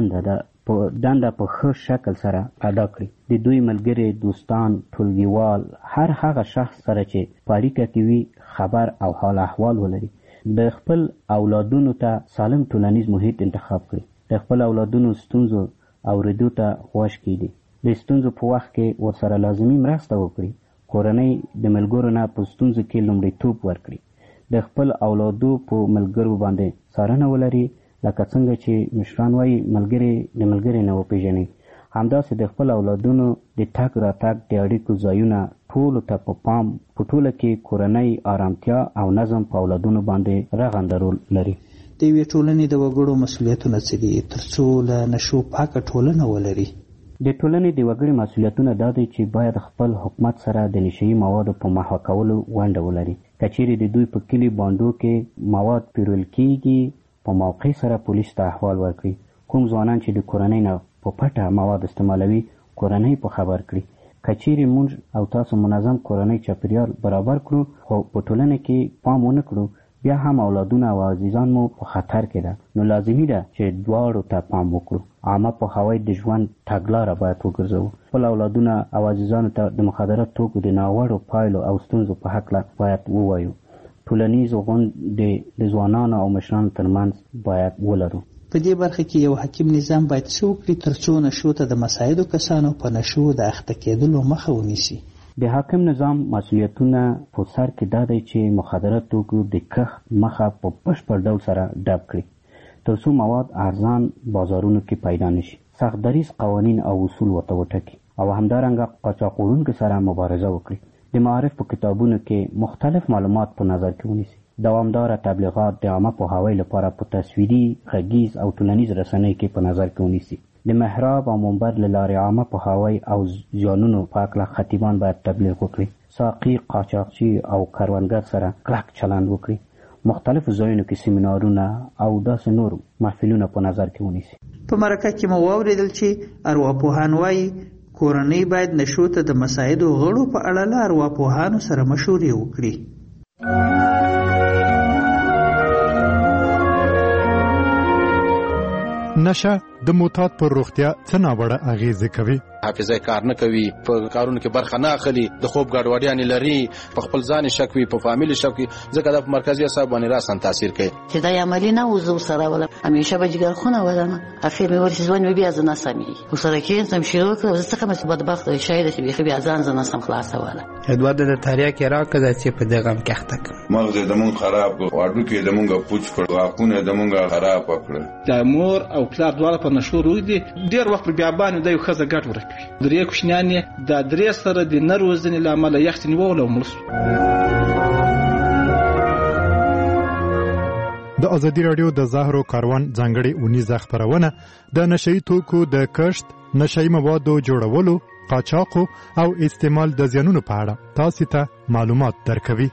دنده په ښه شکل سره ادا کړي. د دوی ملګري، دوستان، ټولګیوال، هر هغه شخص سره چې په اړیکه کې وي خبر او حال احوال ولري. د خپل اولادونو ته سالم ټولنیز محیط انتخاب کړي. د خپل اولادونو ستونزو اورېدو ته خوښ کړي. د ستونزو په وخت کې ورسره لازمي مرسته وکړي. کورنۍ د ملګرو نه په ستونزو کې لومړیتوب ورکړي. د خپل اولادو په ملګرو باندې څارنه ولري. لکه څنګه چې مشران وایي ملګري د ملګري نه وپېژني، همداسې د خپل اولادونو د تګ راتګ د اړیکو ځایونه ټولو ته په پام، په ټوله کې کورنۍ آرامتیا او نظم په اولادونو باندې رغنده رول لري. د یوې ټولنې د وګړو مسؤلیتونه څه دي ترڅو له نشو پاکه ټولنه ولري؟ د ټولنې د وګړي مسؤلیتونه دا دي چې باید خپل حکومت سره د نشهیي موادو په محو کولو ونډه ولري. که چیرې د دوی په کلي بانډو کې مواد پیرل کیږي په موقع سره پولیس ته احوال ورکړي. کوم ځوانان چې د کورنۍ نه په پټه مواد استعمالوي کورنۍ په خبر کړي. که چیرې موږ او تاسو منظم کورنۍ چاپیریال برابر کړو خو په ټولنه کې پام ونه کړو بیا هم اولادونه او عزیزان مو په خطر کې ده. نو لازمي ده چې دواړو ته پام وکړو. عامه پوهاوی د ژوند تګلاره باید وګرځوو. خپل اولادونه او عزیزانو ته د مخدرات توکو د ناوړو پایلو او ستونزو په هکله باید ووایو. ټولنیز غونډې د ځوانانو او مشرانو ترمنځ باید ولرو. په دې برخه کې یو حکیم نظام باید څه وکړي ترڅو نشو ته د مساعدو کسانو په نشو د اخته کېدلو مخه ونیسي؟ د حاکم نظام مسؤلیتونه په سر کې دا دی چې مخدرات توکو د کښت مخه په بشپړ ډول سره ډب کړي ترڅو مواد ارزان بازارونو کې پیدا نشي. سخت دریځ قوانین او اصول ورته وټاکي او همدارنګه قاچاقونکو سره مبارزه وکړي. د معارف په کتابونو کې مختلف معلومات په نظر کې ونیسي. دوامدار تبلیغات د عامه پوهاوی لپاره په تصویري، غږیز او ټولنیز رسنۍ کې په نظر کې ونیسي. د محراب او منبر له لارې عامه پوهاوی او زیانونو په هکله خطیبان باید تبلیغ وکړي. ساقي، قاچاقچي او کروندګر سره کلک چلند وکړي. مختلفو ځایونو کې سیمینارونه او داسې نور محفلونه په نظر کې ونیسي. په مرکه کې مو واورېدل چې ارواپوهان وایي کورنۍ باید نشو ته د مساعدو غړو په اړه له ارواپوهانو سره مشورې وکړي. نشه د معتاد پر روغتیا څه ناوړه اغیزه کوي؟ حافظه کار نه کوي، په کارونو کې برخه نه اخلي، د خوب ګډوډیاں لري، په خپل ځان شک وي، په فامیل شک وي، ځکه د مرکزي اعصاب باندې راسن تاثیر کوي. چې دا عملی نه وزو سره ولا همیشه به جګر خونه ولنه اخر مې ورته ځوان مې بیا ځنه سمي وسره کې سم شروع کړ زه څنګه مې بدبخت شاید چې بیا ځان ځنه سم خلاص ولا ادوار د تاریخ کې راکړه چې په دغه کې اخته مغز د مون خراب واړو کې د مونږه پوچ کړ واقونه د مونږه خراب کړ. د مور او پلار دواړه په نشو روي دي ډیر وخت بیا باندې د یو خزه ګټ ورکوي. درې کوشنیانې د درې سره د نروزنې لامل یخت نیول او ملس. د ازادي رادیو د زهرو کاروان ځانګړي اونیزه خبرونه د نشئی توکو د کښت، نشئی موادو جوړولو، قاچاق او استعمال د زیانونو په اړه تاسو ته معلومات درکوي.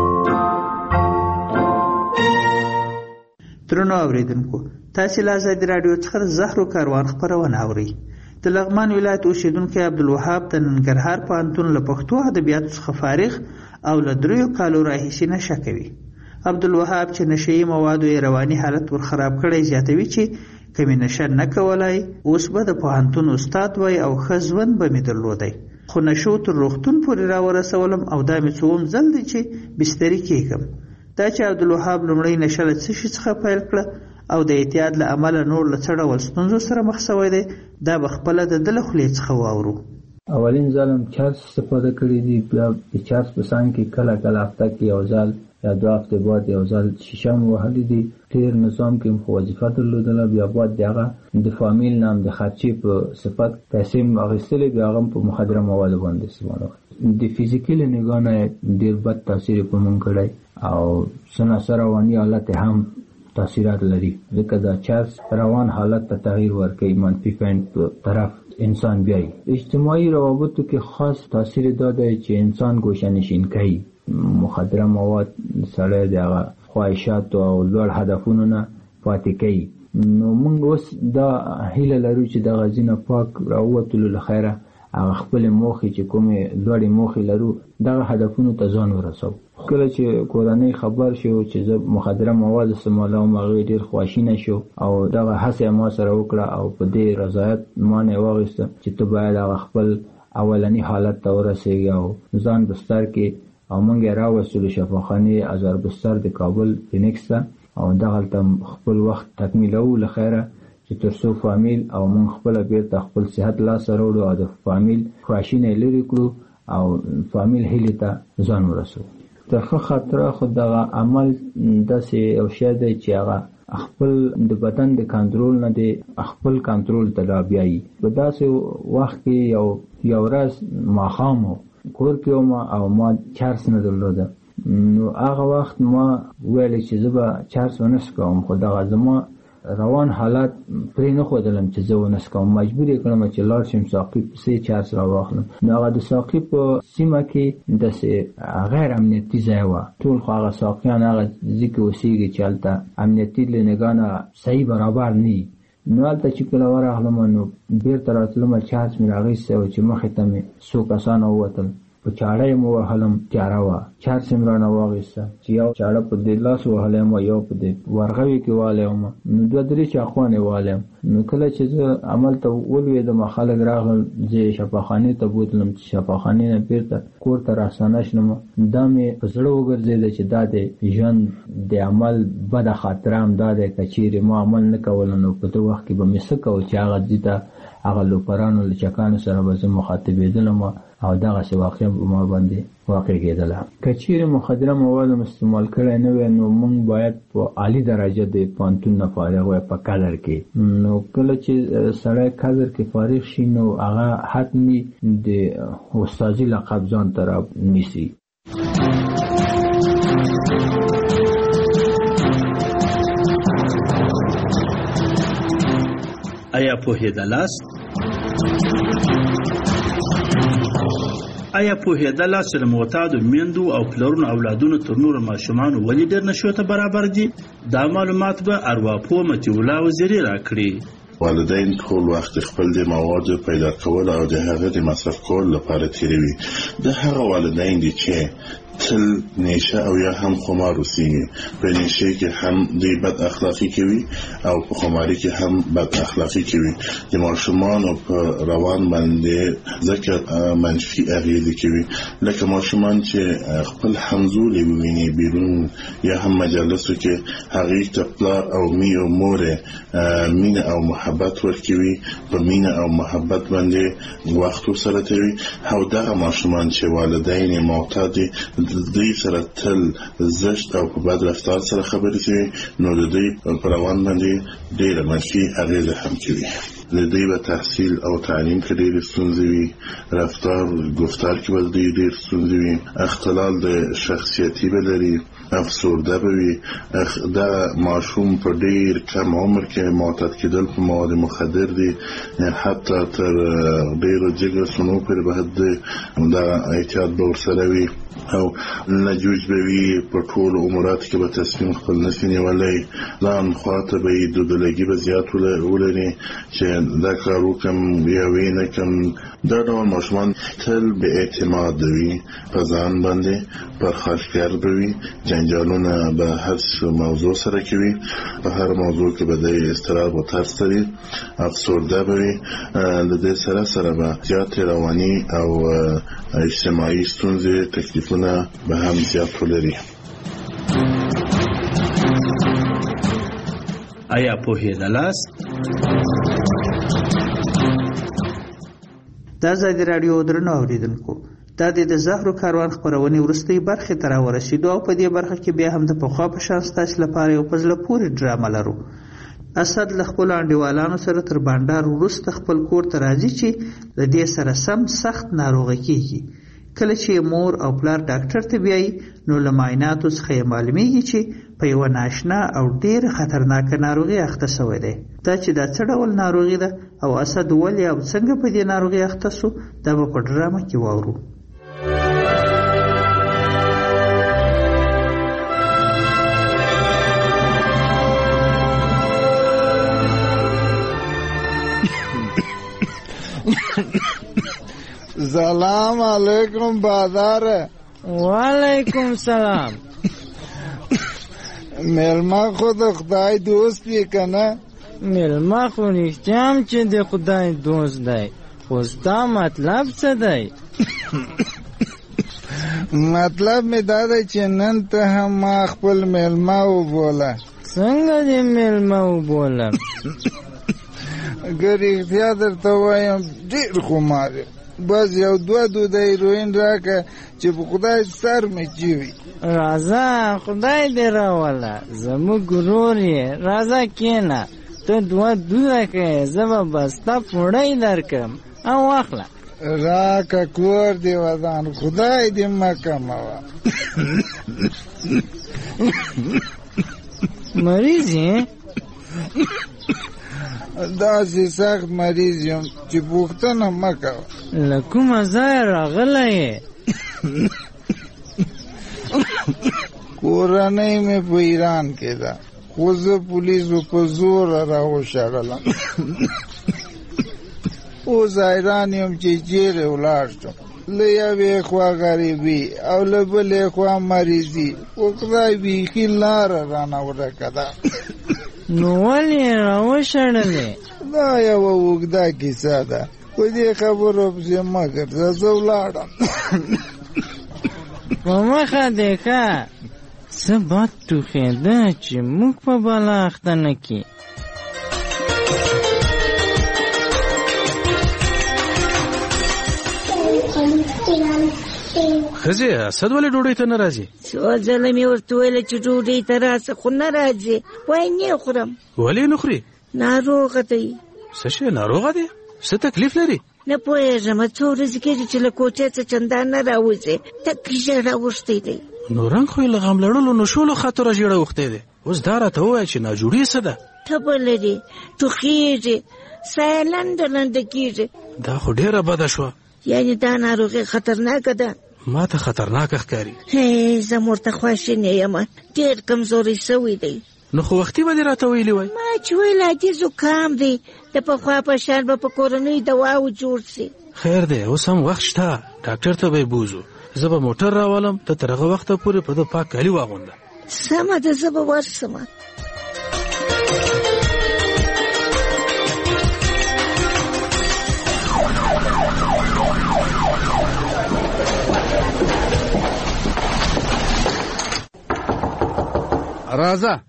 درنو اوریدونکو، تاسو له ازادي رادیو څخه زهرو کاروان خبرونه اورئ. د لغمان ولایت اوسیدونکو عبدالوهاب د ننګرهار پوهنتون له پښتو ادبیاتو څخه فارغ او له 3 کالو راهیسې نشه کوي. عبدالوهاب چې نشهیي موادو یې رواني حالت ورخراب کړی زیاتوي چې کمی نشه نه کولای اوس به د پوهنتون استاد وای او ښه ژوند به مې درلودی، خو نشو تر روغتون پورې راورسولم او دا مې څوم ځل دی چې بستري کېږم. دا چې عبدالوهاب لومړی نشه له څه شي څخه پیل کړه او د اعتیاد له امله نور له څه ډول ستونزو سره مخ شوی دی دا به خپله د ده له خولې څخه واورو. اولین ځل چارج استفاده کړی دی، بیا د چارج په څنګ کې کله کله هفته کې یو ځل یا 2 هفتې بعد یو ځل شیشه مې وهلې دي. ډېر نظام کې مو وظیفه درلودله، بیا بعد د هغه د فامیل نام د خرچې په صفت پیسې مې اخیستلې، بیا هغه په مخدره موادو باندې استعمال وکړ. د فزیکي نگاه نه ډېر بد تاثیر په مونږ کړی او څه سره رواني حالت هم تاثیرات لري، ځکه دا چارج روان حالت ته تغییر ورکوي، منفي پوینټ په طرف انسان بیایي. اجتماعي روابطو کې خاص تاثیر دا دی چې انسان ګوشه نشین کوي. مخدره مواد سره د هغه خواهشات او لوړ هدفونو نه پاتې کوي. نو موږ اوس دا هیله لرو چې د غزینه پاک راووتلو له خیره هغه خپل موخې چې کومې لوړې موخې لرو دغه هدفونو ته ځان ورسو. کله چې کورنۍ خبر شو چې زه مخدره مواد استعمالوم هغه ډېر خواشینه شو او دغه هڅه ما سره وکړه او په دې رضایت ما نه واغسته چې ته باید هغه خپل اولنی حالت ته ورسېږي او ځان بستر کې او موږ راوستلو شفاخانه ازار بستر د کابل فینکس ته او دغلته خپل وخت تکمیلو لخيره چې ترڅو فامیل او موږ خپل بیرته خپل صحت لا سره وړو او د فامیل خواشینه لري کړو او فامیل هلي ته ځان ورسو. ترخه خاطر خود دغه عمل داسې او شاده چې هغه خپل د بدن د کنټرول نه دی خپل کنټرول ته لا بیایي. په داسې وخت کې یو ورځ ماښام کور کې او ما چارس نه درلوده، نو هغه وخت ما ویل چې زه به چارس ونس کوم، خو دغه زما روان حالات پرې نه ښودلم چې زه ونس کوم. مجبور یې کړم چې لاړ شم ساقي پسې چارس راواخلم. نو هغه د ساقي په سیمه کې داسې غیر امنیتي ځای وه. ټول خو هغه ساقیان هغه ځای کې اوسېږي چې هلته امنیتي له نګاه نه صحیح برابر نه وي. نو هلته چې کله ورغلم نو بېرته راتلم، چارس مې راغیستی و چې مخې ته مې څو کسان ووتل، په چاړه یې مو وهلم، تیاره وه. چارس یې مې رانه واخیسته چې یو چاړه په دې لاس وهلی یم، یو په دې ورغوي کې والی یم، نو 2-3 چاقوانې والی یم. نو کله چې زه هملته ولوېدم، خلک راغلل، زه شفاخانې ته بوتلم چې شفاخانې نه بېرته کور ته راستانه شلم. دا مې په زړه وګرځېده چې دا د ژوند د عمل بده خاطره هم دا دی، که چېرې ما عمل نه کوله نو په ده وخت کې به مې څه کوو چې هغه ځي ته هغه لوپرانو لچکانو سره به زه مخاطبېدلم او دغسې واقع په ما باندې واقع کېدله. که چېرې مخدره مواد استعمال کړی نه وی نو موږ باید په عالي درجه د پوهنتون نه فارغ وی په قدر کې. نو کله چې سړی قدر کې فارغ شي نو هغه حتمي د استادي لقب ځان ته رانیسي. آیا پوهېدلاست؟ آیا پوهېدلاست چې د معتادو میندو او پلرونو اولادونو تر نورو ماشومانو ولې ډېر نشو ته برابر دي؟ دا معلومات به ارواپوه مطیع الله وزیري راکړي. والدین ټول وخت خپل د موادو پیدا کول او د هغه د مصرف کول لپاره تیروي. د هغه والدین دي چې تل نیشه او یا هم خمار اوسېږي. په نیشه کې هم دوی بد اخلاقی کوي او په خماري کې هم بد اخلاقی کوي. د ماشومانو په روان باندې ځکه منفي اغېزې کوي، لکه ماشومان چې خپل همزولي وویني بیرون یا هم مجالسو کې هغې ته پلار او می او مور مینه او محبت ورکوي، په مینه او محبت باندې وخت ورسره تېروي. او دغه ماشومان چې والدین یې معتاد دي دوی سره تل زشت او په بد رفتار سره خبرې کوي، نو د دوی په روان باندې ډېره منفي اغېزه هم کوي. د دوی به تحصیل او تعلیم کې ډېرې ستونزې وي، رفتار گفتار کې به دوی ډېر ستونزې وي، اختلال د شخصیتي به لري، افسرده به وي. دا ماشوم په ډېر کم عمر کې معتاد کېدل په مواد مخدر دي، حتی تر ډېرو جګر سنو پورې به دا احتیاط به ورسره وي او لجوج به وي. په ټولو اموراتو کې به تصمیم خپل نشي نیولی، ځان خواته به یې دودلګي به زیات ولري چې دا کار وکړم یا وی نه کړم. دا ډول ماشومان تل بې اعتماده وي په ځان باندې، پرخاشګر به وي، جنجالونه به هر موضوع سره کوي، په هر موضوع کې به د اضطراب او ترس لري، افسرده به وي. د دې سره سره به زیاتې رواني او اجتماعي ستونزې تکلیفونه به هم زیات ولري. آیا پوهېدلاست؟ دا ازادي راډیو درنو اوریدونکو، دا د زهرو کاروان خپرونې وروستۍ برخې ته راورسېدو او په دې برخه کې بیا هم د پخوا په شان ستاسو لپاره یو په زړه پورې ډرامه لرو. اسد له خپلو انډیوالانو سره تر بانډار وروسته خپل کور ته راځي چې د دې سره سم سخت ناروغه کېږي. کله چې مور او پلار ډاکټر ته بیایي نو له معایناتو څخه یې معلومیږي چې په یوه ناشنا او ډېره خطرناکه ناروغي اخته سوی دی. دا چې دا څه ډول ناروغي ده او اسد ولې او څنګه په دې ناروغي اخته سو، دا به په ډرامه کې واورو. سلام علیکم بازار. وعلیکم سلام. ملما خود خدای دوست دی کنه؟ ملما خو رښتیام چې د خدای دوست دی، خو ستا مطلب څه دی؟ مطلب می دا دی چې نن ته هم ما خپل ملما وبوله. څنګه دې ملما وبولم؟ که رښتیا درته وایم ډېر خمار یم، بس یو 2 د هیروین راکه چې په خدای سر مې چوي. راځه خدای دې راوله، زموږ ورور یې، راځه کښېنه، ته 2 دوده که زه به ستا پوړی درکړم او واخله. راکه کور دی ودان خدای دې مکموه. مریض یې؟ داسې سخت مریض یم چې پوښتنه مه کوه. له کومه ځایه راغلی یې؟ کورنۍ مې په ایران کې ده، خو زه پولیسو په زوره راوشړلم. اوس حیران یم چې چیرې ولاړ شم. له یوې خوا غریبي او له بلې خوا مریضي، خو خدای بیخي لاره رانه ورکه ده. نو ولې یې راوشړلې؟ دا یوه اوږده کیسه ده، په دې خبرو پسې مه ګرځه، زه ولاړم. په مخه دې که څه بد ټوخېده چې موږ په بلا اخته نه کړي. ښځې اسد ولې ډوډۍ ته نه راځي؟ څو ځله مې ورته ویله چې ډوډۍ ته راسه، خو نه راځي. وایي نه خورم. ولې نه خوري؟ ناروغه دی. څه شی ناروغه دی؟ څه تکلیف لري؟ نه پوهېږم، څو ورځې کېږي چې له کوټې څه چندان نه راوځي، تک ژړه اوښتی دی. نو رنګ خو یې له غم لړلو نشولو خاطره ژېړه اوښتی دی. اوس دا راته ووایه چې ناجوړي څه ده؟ تبه لري، ټوخېږي، ساه یې لنډه لنډه کېږي. دا خو ډېره بده شوه. یعنې دا ناروغي خطرناکه ده؟ ما ته خطرناکه ښکاري. زه ورته خواشینې یم، ډېر کمزوری سوی دی. نو خو وختي به دې راته ویلي وای. ما چې ویل عادي زکام دی، د پخوا په شان به په کورنۍ دواو جوړ سي. خیر دی، اوس هم وخت شته، ډاکټر ته به یې بوځو. زه به موټر راولم، ته تر هغه وخته پورې په ده پاک کالي واغونده. سمه ده، زه به ورسمه. راځه.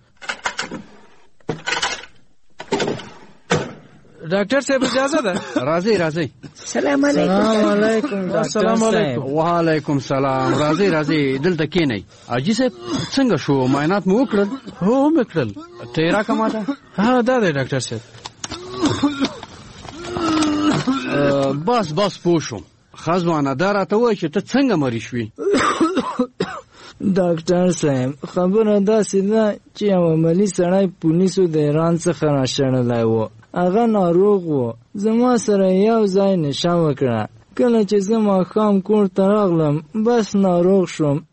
ډاکټر صاحب اجازه ده؟ راځئ راځئ. سلام علیکم. السلام علیکم. وعلیکم السلام. راځئ دلته کېنئ. حاجي صاحب څنګه شو؟ معاینات مو وکړل؟ هو مې کړل. ته یې راکړه ماته. ها دا دی ډاکټر صاحب. بس پوه شوم. ښه ځوانه دا راته ووایه چې ته څنګه مریض شوې؟ ډاکټر صاحب خبره داسې ده چې یو عملي سړی پولیسو د ایران څخه راشړلی و. هغه ناروغ و، زما سره یو ځای نشه وکړه. کله چې زه ماښام کور ته راغلم بس ناروغ شوم.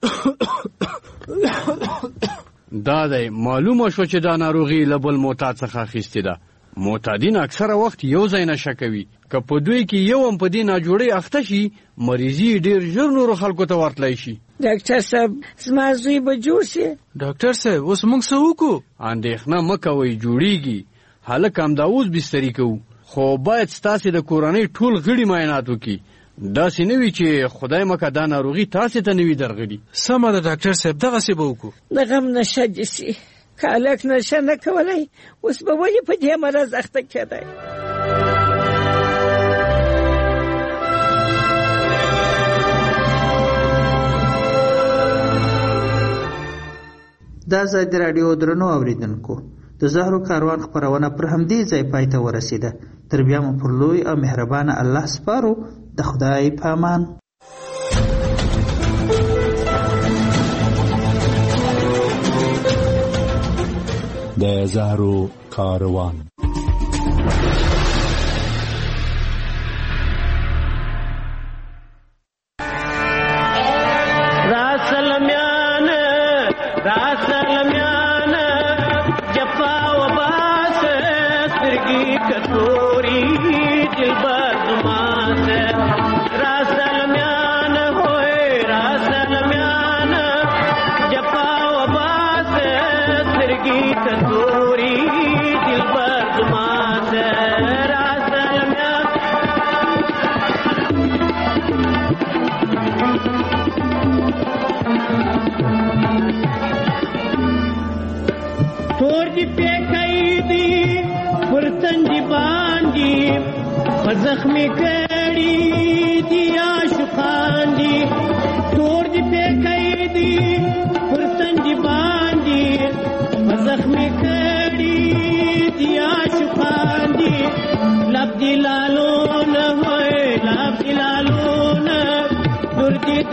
دا دی معلومه شو چې دا ناروغي له بل معتاد څخه اخیستې ده. معتادین اکثره وخت یو ځای نشه کوي. که په دوی کې یو هم په دې ناجوړۍ اخته شي، مریضي ډېر ژر نورو خلکو ته ورتلی شي. ډاکټر صاحب زما زوی به جوړ شي؟ ډاکټر صاحب اوس موږ څه وکړو؟ اندېښنه مه کوئ، جوړیږي. هلک همدا اوس بستري کوو، خو باید ستاسې د کورنۍ ټول غړي معاینات وکړي. داسې نه وي چې خدای مکه دا ناروغي تاسې ته نه وي درغلي. سمه ده ډاکټر صاحب، دغسې به وکړو. د غم نشه دې سي، که هلک نشه نه کولی اوس به ولې په دې مرض اخته کېدی؟ دا ځای د راډیو درنو اوریدونکو، د زهرو کاروان خپرونه پر همدې ځای پای ته ورسېده. تر بیا مو پر لوی او مهربانه الله سپارو. د خدای په امان. د زهرو کاروان. زخمی کړي دي عاشقان دي، تور دي پکې دي پر تندي باندې. زخمی کړي دي عاشقان دي، لب دي لالو نه وای، لب دي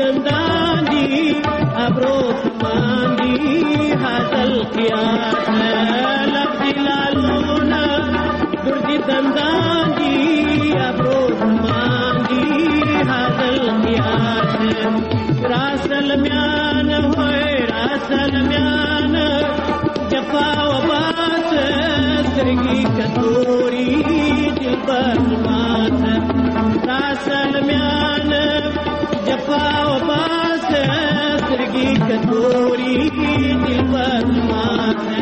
دندان دي ابرو کمان دي حاصل قیاس لفظ لالونا درد دندان دي ابرو کمان دي حاصل قیاس راسل میان ہوئے راسل میان جفا وباس سرگی کتوری دل برمات راسل میان جفا وباس سرگی کتوری دل برمات